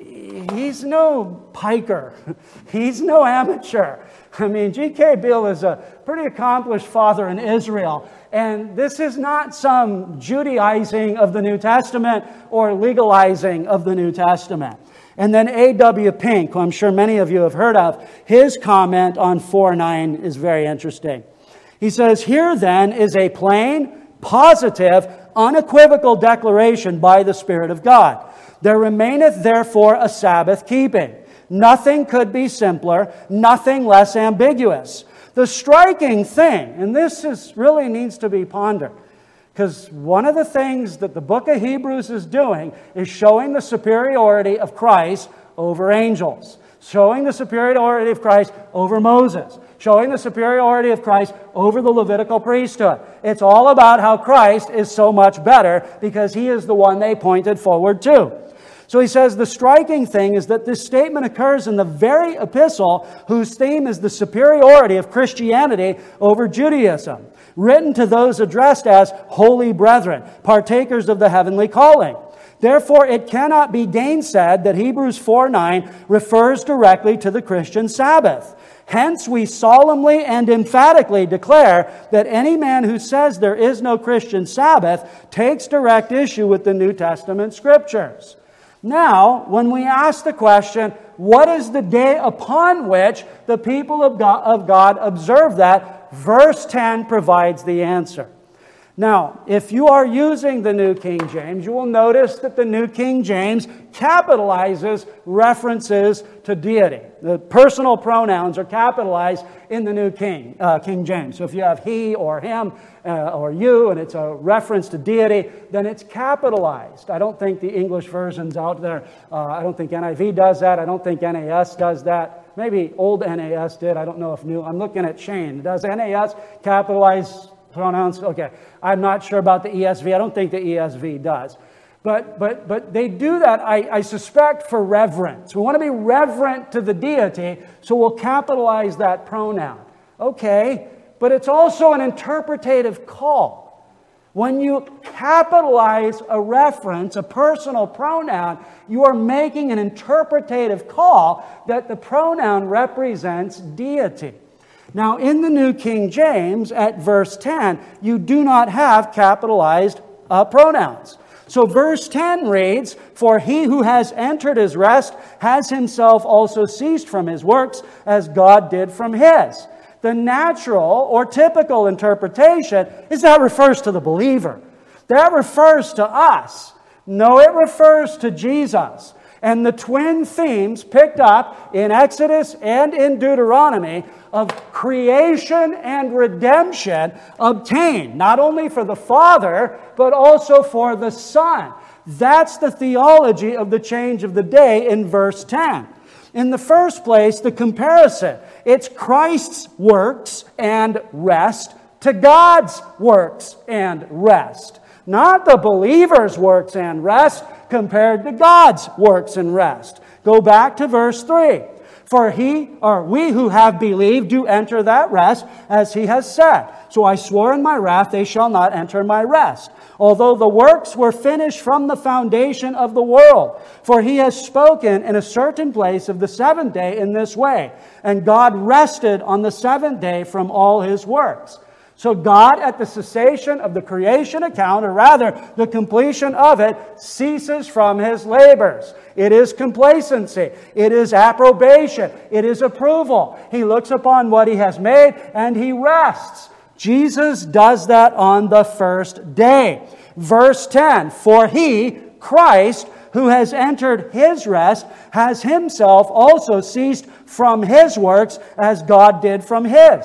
he's no piker. He's no amateur. I mean, G K Beale is a pretty accomplished father in Israel. And this is not some Judaizing of the New Testament or legalizing of the New Testament. And then A W Pink, who I'm sure many of you have heard of, his comment on four nine is very interesting. He says, here then is a plain, positive, unequivocal declaration by the Spirit of God. There remaineth therefore a Sabbath keeping. Nothing could be simpler, nothing less ambiguous. The striking thing, and this is really needs to be pondered, because one of the things that the book of Hebrews is doing is showing the superiority of Christ over angels, showing the superiority of Christ over Moses, showing the superiority of Christ over the Levitical priesthood. It's all about how Christ is so much better because He is the one they pointed forward to. So he says the striking thing is that this statement occurs in the very epistle whose theme is the superiority of Christianity over Judaism, written to those addressed as holy brethren, partakers of the heavenly calling. Therefore, it cannot be gainsaid that Hebrews four nine refers directly to the Christian Sabbath. Hence, we solemnly and emphatically declare that any man who says there is no Christian Sabbath takes direct issue with the New Testament Scriptures. Now, when we ask the question, what is the day upon which the people of God, of God observe that? Verse ten provides the answer. Now, if you are using the New King James, you will notice that the New King James capitalizes references to deity. The personal pronouns are capitalized in the New King uh, King James. So if you have he or him uh, or you, and it's a reference to deity, then it's capitalized. I don't think the English versions out there, uh, I don't think N I V does that. I don't think N A S does that. Maybe old N A S did. I don't know if new. I'm looking at Shane. Does N A S capitalize pronouns? Okay. I'm not sure about the E S V. I don't think the E S V does. But but but they do that, I, I suspect, for reverence. We want to be reverent to the deity, so we'll capitalize that pronoun. Okay, but it's also an interpretative call. When you capitalize a reference, a personal pronoun, you are making an interpretative call that the pronoun represents deity. Now, in the New King James, at verse ten, you do not have capitalized uh, pronouns. So verse ten reads, "For he who has entered his rest has himself also ceased from his works, as God did from his." The natural or typical interpretation is that refers to the believer. That refers to us. No, it refers to Jesus. And the twin themes picked up in Exodus and in Deuteronomy of creation and redemption obtained, not only for the Father, but also for the Son. That's the theology of the change of the day in verse ten. In the first place, the comparison. It's Christ's works and rest to God's works and rest. Not the believer's works and rest compared to God's works and rest. Go back to verse three. For he, or we who have believed, do enter that rest, as he has said. So I swore in my wrath, they shall not enter my rest. Although the works were finished from the foundation of the world. For he has spoken in a certain place of the seventh day in this way. And God rested on the seventh day from all his works. So God, at the cessation of the creation account, or rather the completion of it, ceases from his labors. It is complacency. It is approbation. It is approval. He looks upon what he has made and he rests. Jesus does that on the first day. Verse ten, for he, Christ, who has entered his rest, has himself also ceased from his works as God did from his.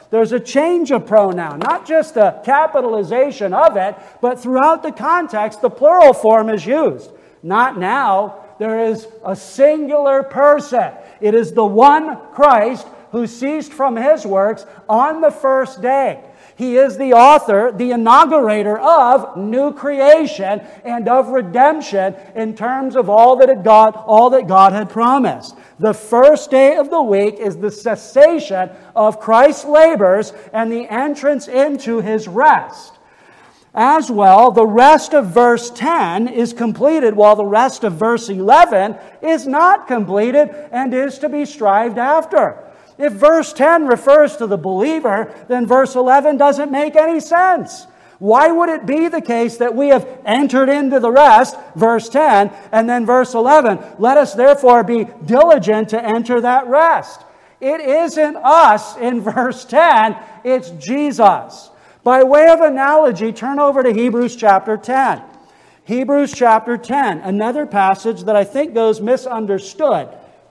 There's a change of pronoun, not just a capitalization of it, but throughout the context, the plural form is used. Not now. There is a singular person. It is the one Christ who ceased from his works on the first day. He is the author, the inaugurator of new creation and of redemption in terms of all that it God, all that God had promised. The first day of the week is the cessation of Christ's labors and the entrance into his rest. As well, the rest of verse ten is completed while the rest of verse eleven is not completed and is to be strived after. If verse ten refers to the believer, then verse eleven doesn't make any sense. Why would it be the case that we have entered into the rest, verse ten, and then verse eleven, let us therefore be diligent to enter that rest? It isn't us in verse ten, it's Jesus. By way of analogy, turn over to Hebrews chapter ten. Hebrews chapter ten, another passage that I think goes misunderstood.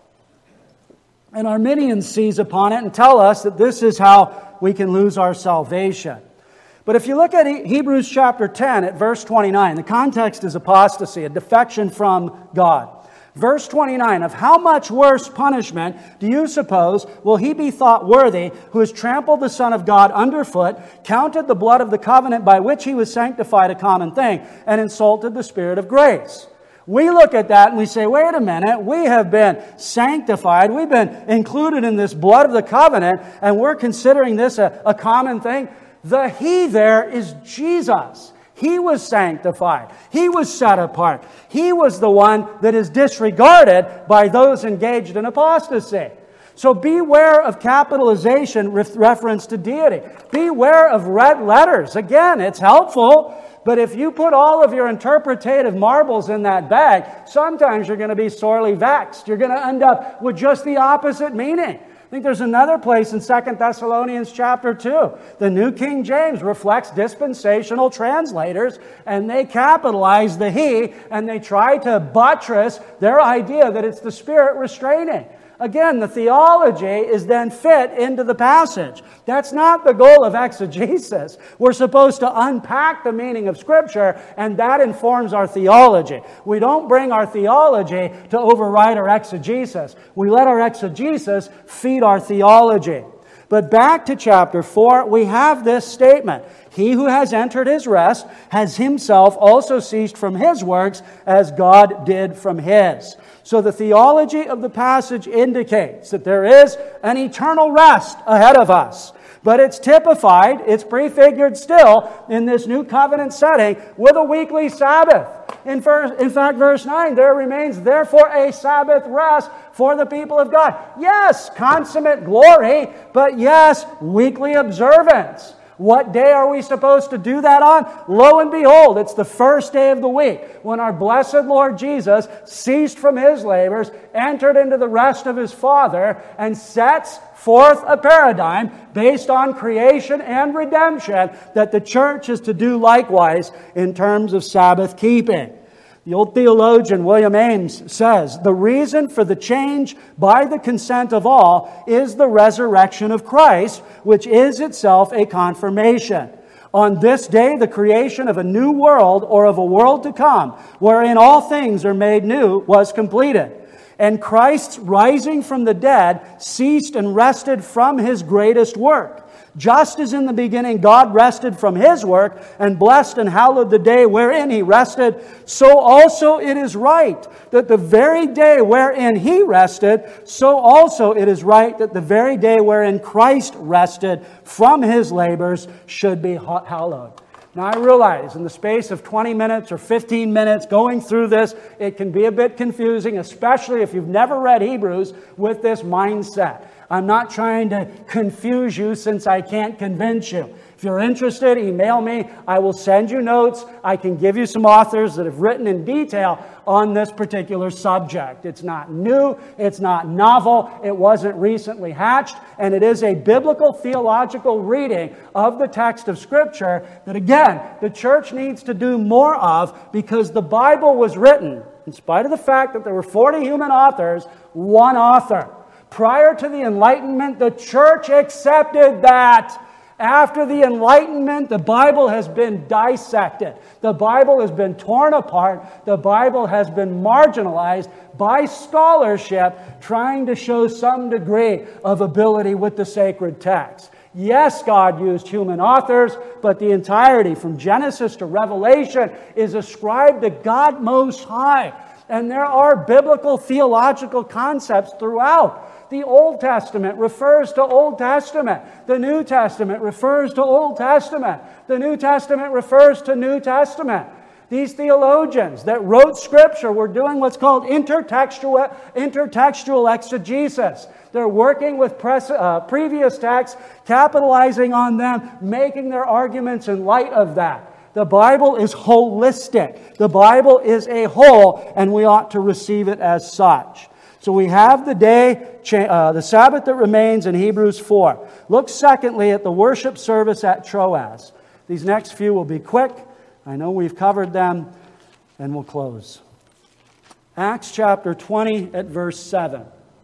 And Arminians seize upon it and tell us that this is how we can lose our salvation. But if you look at Hebrews chapter ten at verse twenty-nine, the context is apostasy, a defection from God. Verse twenty-nine, of how much worse punishment do you suppose will he be thought worthy who has trampled the Son of God underfoot, counted the blood of the covenant by which he was sanctified a common thing, and insulted the Spirit of grace? We look at that and we say, wait a minute, we have been sanctified, we've been included in this blood of the covenant, and we're considering this a, a common thing. The he there is Jesus. He was sanctified. He was set apart. He was the one that is disregarded by those engaged in apostasy. So beware of capitalization with reference to deity. Beware of red letters. Again, it's helpful, but if you put all of your interpretative marbles in that bag, sometimes you're going to be sorely vexed. You're going to end up with just the opposite meaning. I think there's another place in Second Thessalonians chapter two. The New King James reflects dispensational translators, and they capitalize the he, and they try to buttress their idea that it's the Spirit restraining. Again, the theology is then fit into the passage. That's not the goal of exegesis. We're supposed to unpack the meaning of Scripture, and that informs our theology. We don't bring our theology to override our exegesis. We let our exegesis feed our theology. But back to chapter four, we have this statement. He who has entered his rest has himself also ceased from his works as God did from his. So the theology of the passage indicates that there is an eternal rest ahead of us. But it's typified, it's prefigured still in this new covenant setting with a weekly Sabbath. In, first, in fact, verse nine, there remains therefore a Sabbath rest for the people of God. Yes, consummate glory, but yes, weekly observance. What day are we supposed to do that on? Lo and behold, it's the first day of the week when our blessed Lord Jesus ceased from his labors, entered into the rest of his Father, and sets forth a paradigm based on creation and redemption that the church is to do likewise in terms of Sabbath keeping. The old theologian William Ames says, the reason for the change by the consent of all is the resurrection of Christ, which is itself a confirmation. On this day, the creation of a new world or of a world to come, wherein all things are made new, was completed. And Christ's rising from the dead ceased and rested from his greatest work. Just as in the beginning God rested from his work and blessed and hallowed the day wherein he rested, so also it is right that the very day wherein he rested, so also it is right that the very day wherein Christ rested from his labors should be hallowed. Now I realize in the space of twenty minutes or fifteen minutes going through this, it can be a bit confusing, especially if you've never read Hebrews with this mindset. I'm not trying to confuse you since I can't convince you. If you're interested, email me. I will send you notes. I can give you some authors that have written in detail on this particular subject. It's not new. It's not novel. It wasn't recently hatched. And it is a biblical theological reading of the text of Scripture that, again, the church needs to do more of because the Bible was written, in spite of the fact that there were forty human authors, one author. Prior to the Enlightenment, the church accepted that. After the Enlightenment, the Bible has been dissected. The Bible has been torn apart. The Bible has been marginalized by scholarship trying to show some degree of ability with the sacred text. Yes, God used human authors, but the entirety from Genesis to Revelation is ascribed to God Most High. And there are biblical theological concepts throughout. The Old Testament refers to Old Testament. The New Testament refers to Old Testament. The New Testament refers to New Testament. These theologians that wrote Scripture were doing what's called intertextual, intertextual exegesis. They're working with pres- uh, previous texts, capitalizing on them, making their arguments in light of that. The Bible is holistic. The Bible is a whole, and we ought to receive it as such. So we have the day, uh, the Sabbath that remains in Hebrews four. Look secondly at the worship service at Troas. These next few will be quick. I know we've covered them, and we'll close. Acts chapter twenty at verse seven.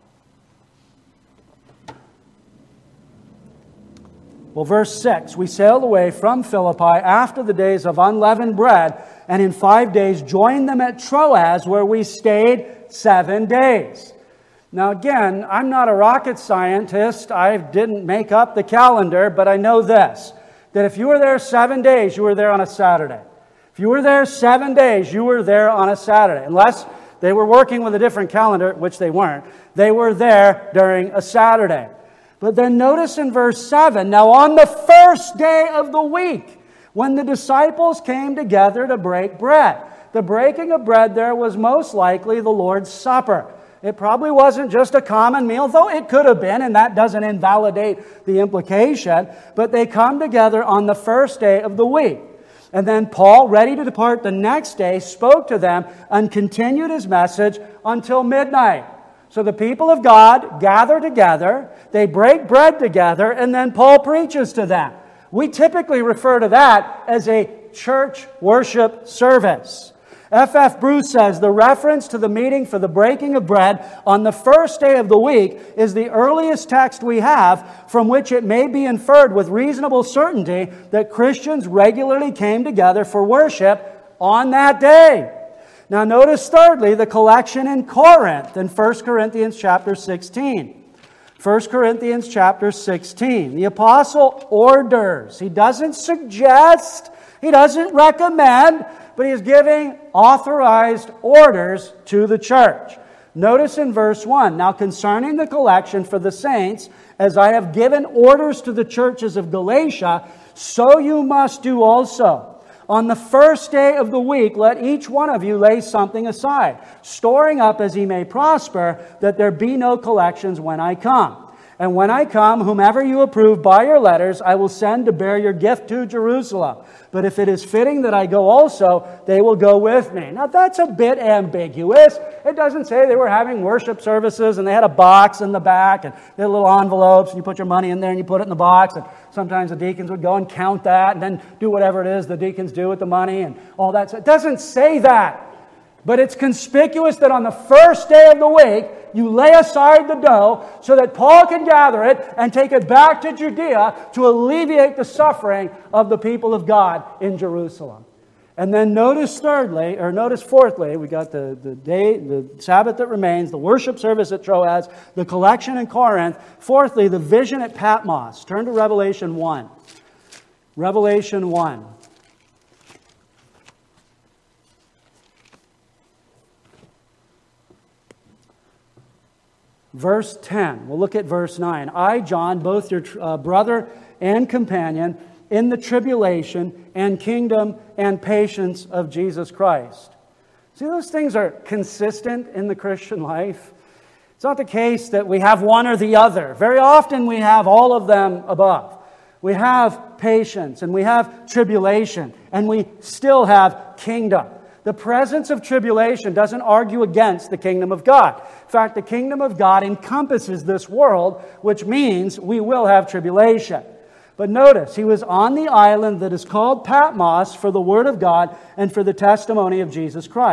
Well, verse six, we sailed away from Philippi after the days of unleavened bread, and in five days joined them at Troas, where we stayed seven days. Now again, I'm not a rocket scientist. I didn't make up the calendar, but I know this, that if you were there seven days, you were there on a Saturday. If you were there seven days, you were there on a Saturday. Unless they were working with a different calendar, which they weren't. They were there during a Saturday. But then notice in verse seven, now on the first day of the week, when the disciples came together to break bread. The breaking of bread there was most likely the Lord's Supper. It probably wasn't just a common meal, though it could have been, and that doesn't invalidate the implication. But they come together on the first day of the week. And then Paul, ready to depart the next day, spoke to them and continued his message until midnight. So the people of God gather together, they break bread together, and then Paul preaches to them. We typically refer to that as a church worship service. F F Bruce says the reference to the meeting for the breaking of bread on the first day of the week is the earliest text we have from which it may be inferred with reasonable certainty that Christians regularly came together for worship on that day. Now notice thirdly the collection in Corinth in First Corinthians chapter sixteen. First Corinthians chapter sixteen. The apostle orders. He doesn't suggest, he doesn't recommend, but he is giving authorized orders to the church. Notice in verse one, now concerning the collection for the saints, as I have given orders to the churches of Galatia, so you must do also. On the first day of the week, let each one of you lay something aside, storing up as he may prosper, that there be no collections when I come. And when I come, whomever you approve by your letters, I will send to bear your gift to Jerusalem. But if it is fitting that I go also, they will go with me. Now that's a bit ambiguous. It doesn't say they were having worship services and they had a box in the back and they had little envelopes and you put your money in there and you put it in the box. And sometimes the deacons would go and count that and then do whatever it is the deacons do with the money and all that. It doesn't say that. But it's conspicuous that on the first day of the week, you lay aside the dough so that Paul can gather it and take it back to Judea to alleviate the suffering of the people of God in Jerusalem. And then notice thirdly, or notice fourthly, we got the, the day, the Sabbath that remains, the worship service at Troas, the collection in Corinth. Fourthly, the vision at Patmos. Turn to Revelation one. Revelation one. Verse ten. We'll look at verse nine. I, John, both your uh, brother and companion, in the tribulation and kingdom and patience of Jesus Christ. See, those things are consistent in the Christian life. It's not the case that we have one or the other. Very often we have all of them above. We have patience and we have tribulation and we still have kingdom. The presence of tribulation doesn't argue against the kingdom of God. In fact, the kingdom of God encompasses this world, which means we will have tribulation. But notice, he was on the island that is called Patmos for the word of God and for the testimony of Jesus Christ.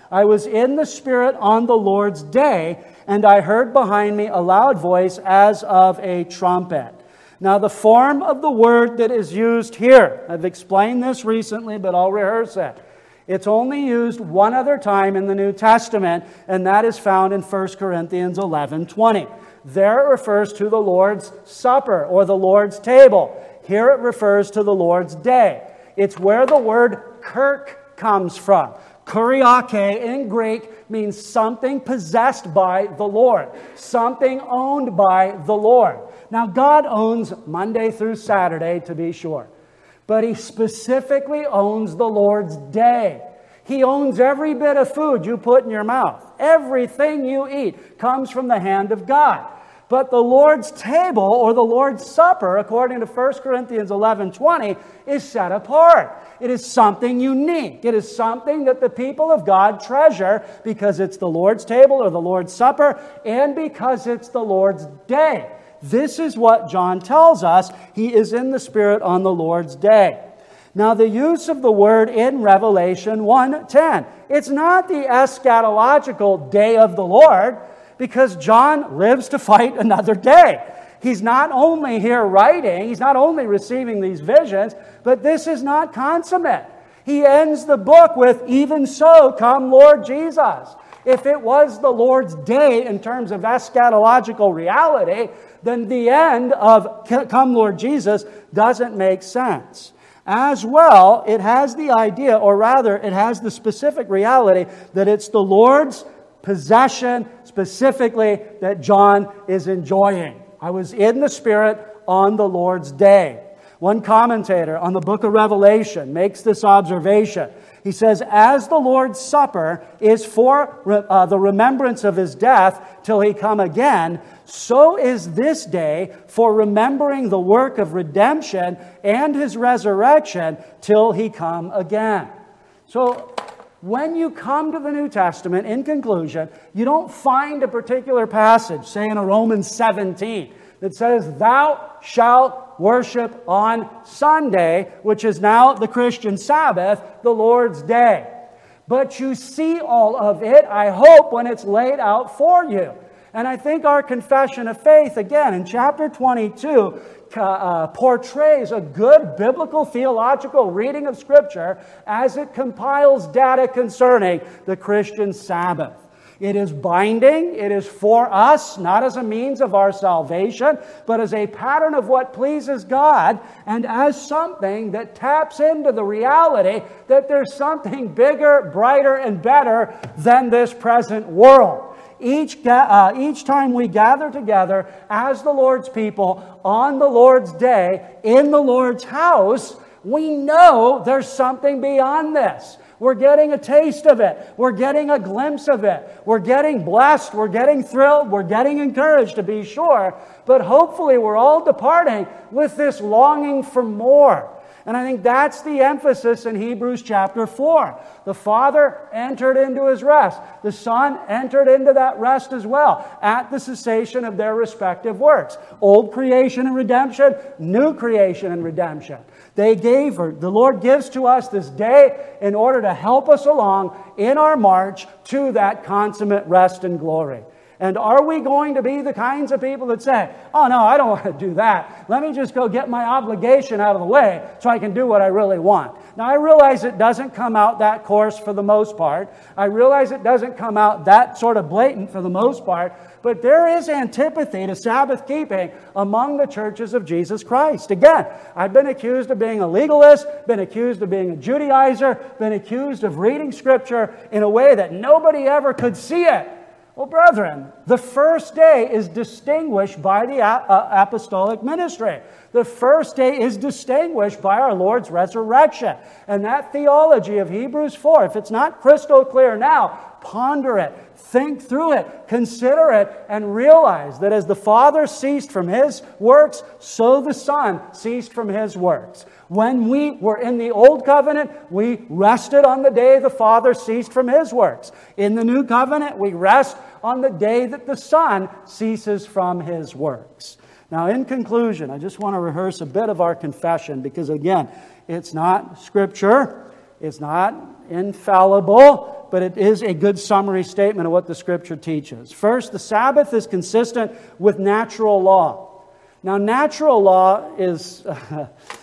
I was in the Spirit on the Lord's day, and I heard behind me a loud voice as of a trumpet. Now, the form of the word that is used here, I've explained this recently, but I'll rehearse it. It's only used one other time in the New Testament, and that is found in First Corinthians eleven twenty. There it refers to the Lord's Supper or the Lord's table. Here it refers to the Lord's day. It's where the word kirk comes from. Kuriake in Greek means something possessed by the Lord, something owned by the Lord. Now, God owns Monday through Saturday, to be sure, but He specifically owns the Lord's day. He owns every bit of food you put in your mouth. Everything you eat comes from the hand of God. But the Lord's table or the Lord's supper, according to First Corinthians eleven twenty, is set apart. It is something unique. It is something that the people of God treasure because it's the Lord's table or the Lord's supper and because it's the Lord's day. This is what John tells us. He is in the Spirit on the Lord's day. Now, the use of the word in Revelation one ten, it's not the eschatological day of the Lord, because John lives to fight another day. He's not only here writing, he's not only receiving these visions, but this is not consummate. He ends the book with, "Even so, come Lord Jesus." If it was the Lord's day in terms of eschatological reality, then the end of "Come Lord Jesus" doesn't make sense. As well, it has the idea, or rather, it has the specific reality that it's the Lord's possession specifically that John is enjoying. I was in the Spirit on the Lord's day. One commentator on the book of Revelation makes this observation. He says, as the Lord's Supper is for uh, the remembrance of His death till He come again, so is this day for remembering the work of redemption and His resurrection till He come again. So, when you come to the New Testament, in conclusion, you don't find a particular passage, say in a Romans seventeen, that says, "Thou shalt worship on Sunday," which is now the Christian Sabbath, the Lord's day. But you see all of it, I hope, when it's laid out for you. And I think our confession of faith, again, in chapter twenty-two, uh, uh, portrays a good biblical theological reading of Scripture as it compiles data concerning the Christian Sabbath. It is binding, it is for us, not as a means of our salvation, but as a pattern of what pleases God, and as something that taps into the reality that there's something bigger, brighter, and better than this present world. Each, uh, each time we gather together as the Lord's people on the Lord's day in the Lord's house, we know there's something beyond this. We're getting a taste of it. We're getting a glimpse of it. We're getting blessed. We're getting thrilled. We're getting encouraged, to be sure. But hopefully we're all departing with this longing for more. And I think that's the emphasis in Hebrews chapter four. The Father entered into His rest. The Son entered into that rest as well at the cessation of their respective works. Old creation and redemption, new creation and redemption. They gave, or the Lord gives to us this day in order to help us along in our march to that consummate rest and glory. And are we going to be the kinds of people that say, "Oh no, I don't want to do that. Let me just go get my obligation out of the way so I can do what I really want"? Now, I realize it doesn't come out that coarse for the most part. I realize it doesn't come out that sort of blatant for the most part. But there is antipathy to Sabbath keeping among the churches of Jesus Christ. Again, I've been accused of being a legalist, been accused of being a Judaizer, been accused of reading Scripture in a way that nobody ever could see it. Well, brethren, the first day is distinguished by the apostolic ministry. The first day is distinguished by our Lord's resurrection. And that theology of Hebrews four, if it's not crystal clear now, ponder it, think through it, consider it, and realize that as the Father ceased from His works, so the Son ceased from His works. When we were in the Old Covenant, we rested on the day the Father ceased from His works. In the New Covenant, we rest on the day that the Son ceases from His works. Now, in conclusion, I just want to rehearse a bit of our confession because, again, it's not Scripture, it's not infallible, but it is a good summary statement of what the Scripture teaches. First, the Sabbath is consistent with natural law. Now, natural law is... Uh,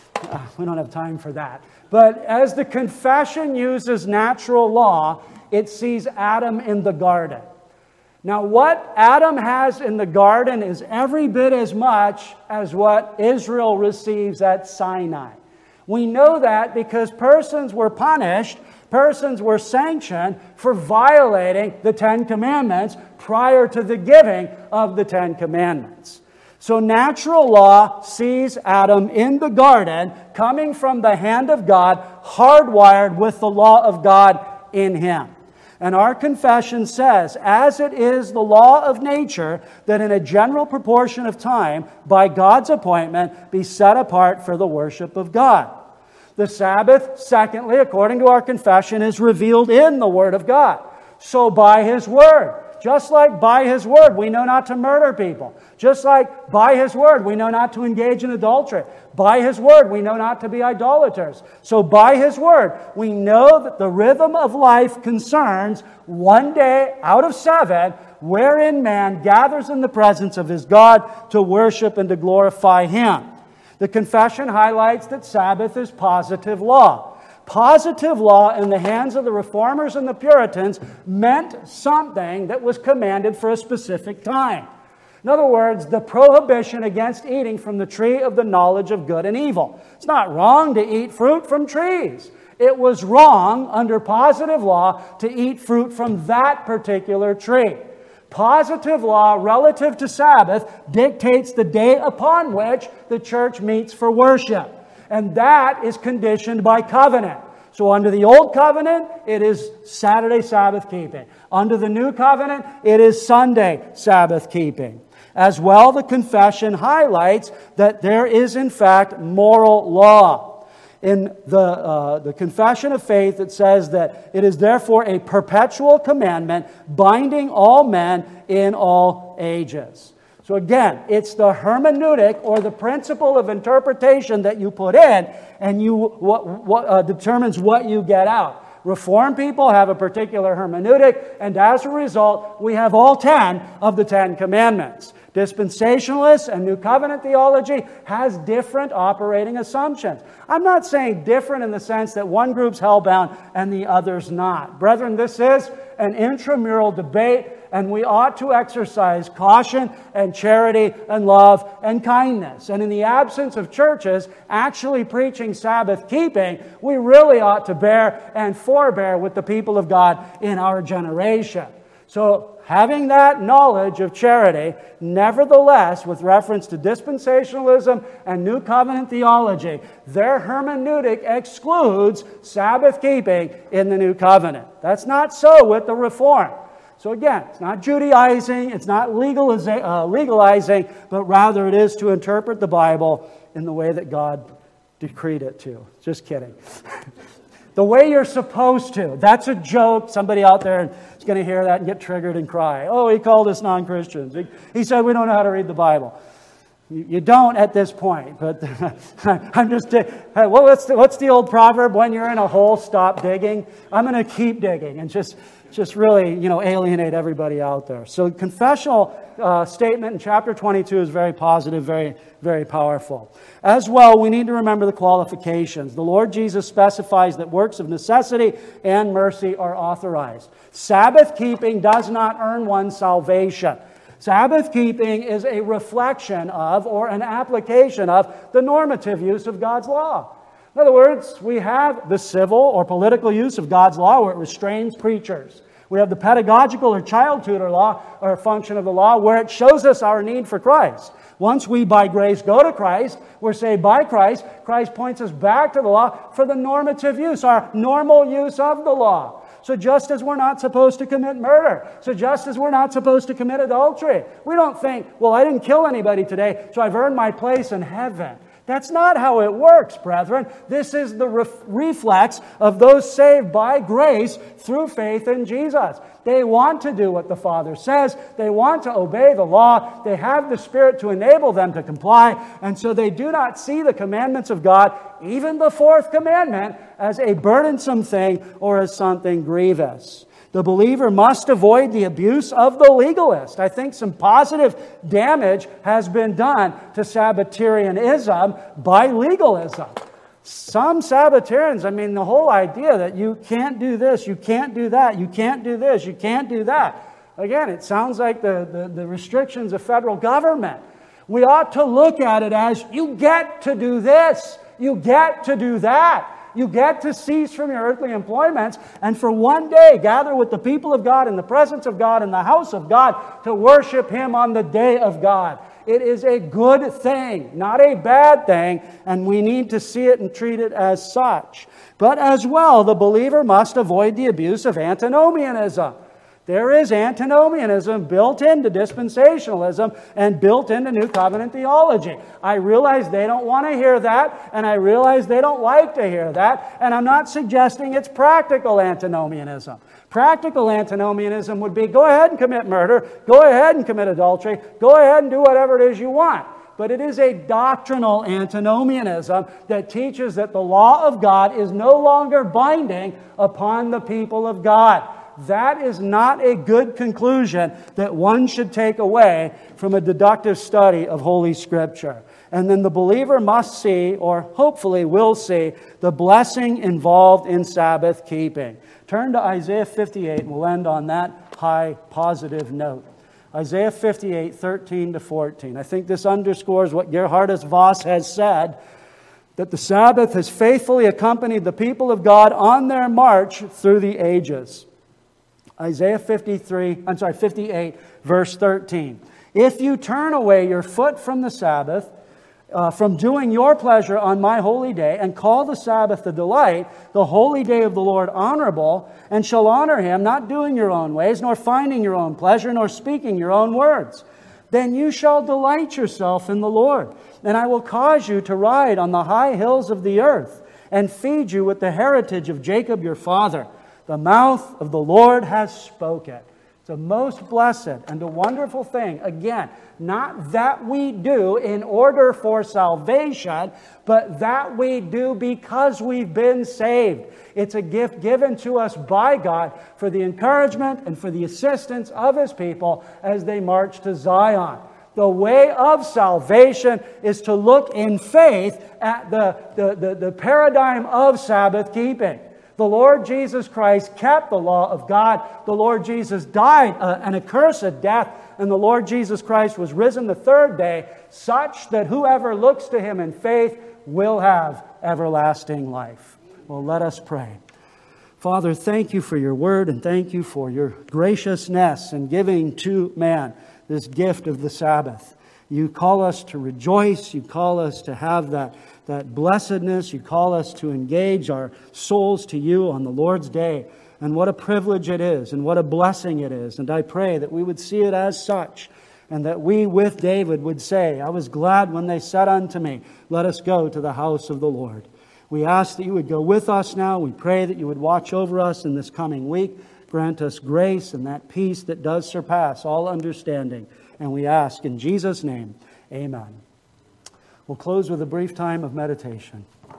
we don't have time for that. But as the confession uses natural law, it sees Adam in the garden. Now, what Adam has in the garden is every bit as much as what Israel receives at Sinai. We know that because persons were punished, persons were sanctioned for violating the Ten Commandments prior to the giving of the Ten Commandments. So natural law sees Adam in the garden, coming from the hand of God, hardwired with the law of God in him. And our confession says, as it is the law of nature, that in a general proportion of time, by God's appointment, be set apart for the worship of God. The Sabbath, secondly, according to our confession, is revealed in the Word of God. So by His Word, just like by His Word, we know not to murder people. Just like by His Word, we know not to engage in adultery. By His Word, we know not to be idolaters. So by His Word, we know that the rhythm of life concerns one day out of seven, wherein man gathers in the presence of his God to worship and to glorify Him. The confession highlights that Sabbath is positive law. Positive law in the hands of the Reformers and the Puritans meant something that was commanded for a specific time. In other words, the prohibition against eating from the tree of the knowledge of good and evil. It's not wrong to eat fruit from trees. It was wrong under positive law to eat fruit from that particular tree. Positive law relative to Sabbath dictates the day upon which the church meets for worship. And that is conditioned by covenant. So under the Old Covenant, it is Saturday Sabbath keeping. Under the New Covenant, it is Sunday Sabbath keeping. As well, the confession highlights that there is, in fact, moral law. In the, uh, the confession of faith, it says that it is therefore a perpetual commandment binding all men in all ages. So again, it's the hermeneutic or the principle of interpretation that you put in and you what, what uh, determines what you get out. Reformed people have a particular hermeneutic, and as a result, we have all ten of the Ten Commandments. Dispensationalists and New Covenant theology has different operating assumptions. I'm not saying different in the sense that one group's hellbound and the other's not. Brethren, this is an intramural debate, and we ought to exercise caution and charity and love and kindness. And in the absence of churches actually preaching Sabbath keeping, we really ought to bear and forbear with the people of God in our generation. So, having that knowledge of charity, nevertheless, with reference to dispensationalism and New Covenant theology, their hermeneutic excludes Sabbath keeping in the New Covenant. That's not so with the Reform. So again, it's not Judaizing, it's not legalizing, uh, legalizing, but rather it is to interpret the Bible in the way that God decreed it to. Just kidding. The way you're supposed to. That's a joke. Somebody out there is going to hear that and get triggered and cry. Oh, he called us non-Christians. He, he said we don't know how to read the Bible. You, you don't at this point, but I'm just... Hey, well, what's the, what's the old proverb? When you're in a hole, stop digging. I'm going to keep digging and just... just really, you know, alienate everybody out there. So confessional uh, statement in chapter twenty-two is very positive, very, very powerful. As well, we need to remember the qualifications. The Lord Jesus specifies that works of necessity and mercy are authorized. Sabbath keeping does not earn one salvation. Sabbath keeping is a reflection of or an application of the normative use of God's law. In other words, we have the civil or political use of God's law where it restrains preachers. We have the pedagogical or child tutor law, or function of the law, where it shows us our need for Christ. Once we, by grace, go to Christ, we're saved by Christ. Christ points us back to the law for the normative use, our normal use of the law. So just as we're not supposed to commit murder, so just as we're not supposed to commit adultery, we don't think, well, I didn't kill anybody today, so I've earned my place in heaven. That's not how it works, brethren. This is the ref- reflex of those saved by grace through faith in Jesus. They want to do what the Father says. They want to obey the law. They have the Spirit to enable them to comply. And so they do not see the commandments of God, even the fourth commandment, as a burdensome thing or as something grievous. The believer must avoid the abuse of the legalist. I think some positive damage has been done to Sabbatarianism by legalism. Some Sabbatarians, I mean, the whole idea that you can't do this, you can't do that, you can't do this, you can't do that. Again, it sounds like the, the, the restrictions of federal government. We ought to look at it as, you get to do this, you get to do that. You get to cease from your earthly employments and for one day gather with the people of God in the presence of God in the house of God to worship Him on the day of God. It is a good thing, not a bad thing, and we need to see it and treat it as such. But as well, the believer must avoid the abuse of antinomianism. There is antinomianism built into dispensationalism and built into New Covenant theology. I realize they don't want to hear that, and I realize they don't like to hear that, and I'm not suggesting it's practical antinomianism. Practical antinomianism would be, go ahead and commit murder, go ahead and commit adultery, go ahead and do whatever it is you want. But it is a doctrinal antinomianism that teaches that the law of God is no longer binding upon the people of God. That is not a good conclusion that one should take away from a deductive study of Holy Scripture. And then the believer must see, or hopefully will see, the blessing involved in Sabbath keeping. Turn to Isaiah fifty-eight, and we'll end on that high positive note. Isaiah fifty-eight, thirteen to fourteen. I think this underscores what Gerhardus Voss has said, that the Sabbath has faithfully accompanied the people of God on their march through the ages. Isaiah fifty-three, I'm sorry, fifty-eight, verse thirteen. If you turn away your foot from the Sabbath, uh, from doing your pleasure on my holy day, and call the Sabbath a delight, the holy day of the Lord honorable, and shall honor Him, not doing your own ways, nor finding your own pleasure, nor speaking your own words, then you shall delight yourself in the Lord. And I will cause you to ride on the high hills of the earth, and feed you with the heritage of Jacob your father. The mouth of the Lord has spoken. It's a most blessed and a wonderful thing. Again, not that we do in order for salvation, but that we do because we've been saved. It's a gift given to us by God for the encouragement and for the assistance of His people as they march to Zion. The way of salvation is to look in faith at the, the, the, the paradigm of Sabbath keeping. The Lord Jesus Christ kept the law of God. The Lord Jesus died uh, an accursed death, and the Lord Jesus Christ was risen the third day, such that whoever looks to Him in faith will have everlasting life. Well, let us pray. Father, thank You for Your word, and thank You for Your graciousness in giving to man this gift of the Sabbath. You call us to rejoice. You call us to have that that blessedness. You call us to engage our souls to You on the Lord's day. And what a privilege it is, and what a blessing it is. And I pray that we would see it as such, and that we with David would say, I was glad when they said unto me, let us go to the house of the Lord. We ask that You would go with us now. We pray that You would watch over us in this coming week. Grant us grace and that peace that does surpass all understanding. And we ask in Jesus' name, amen. We'll close with a brief time of meditation.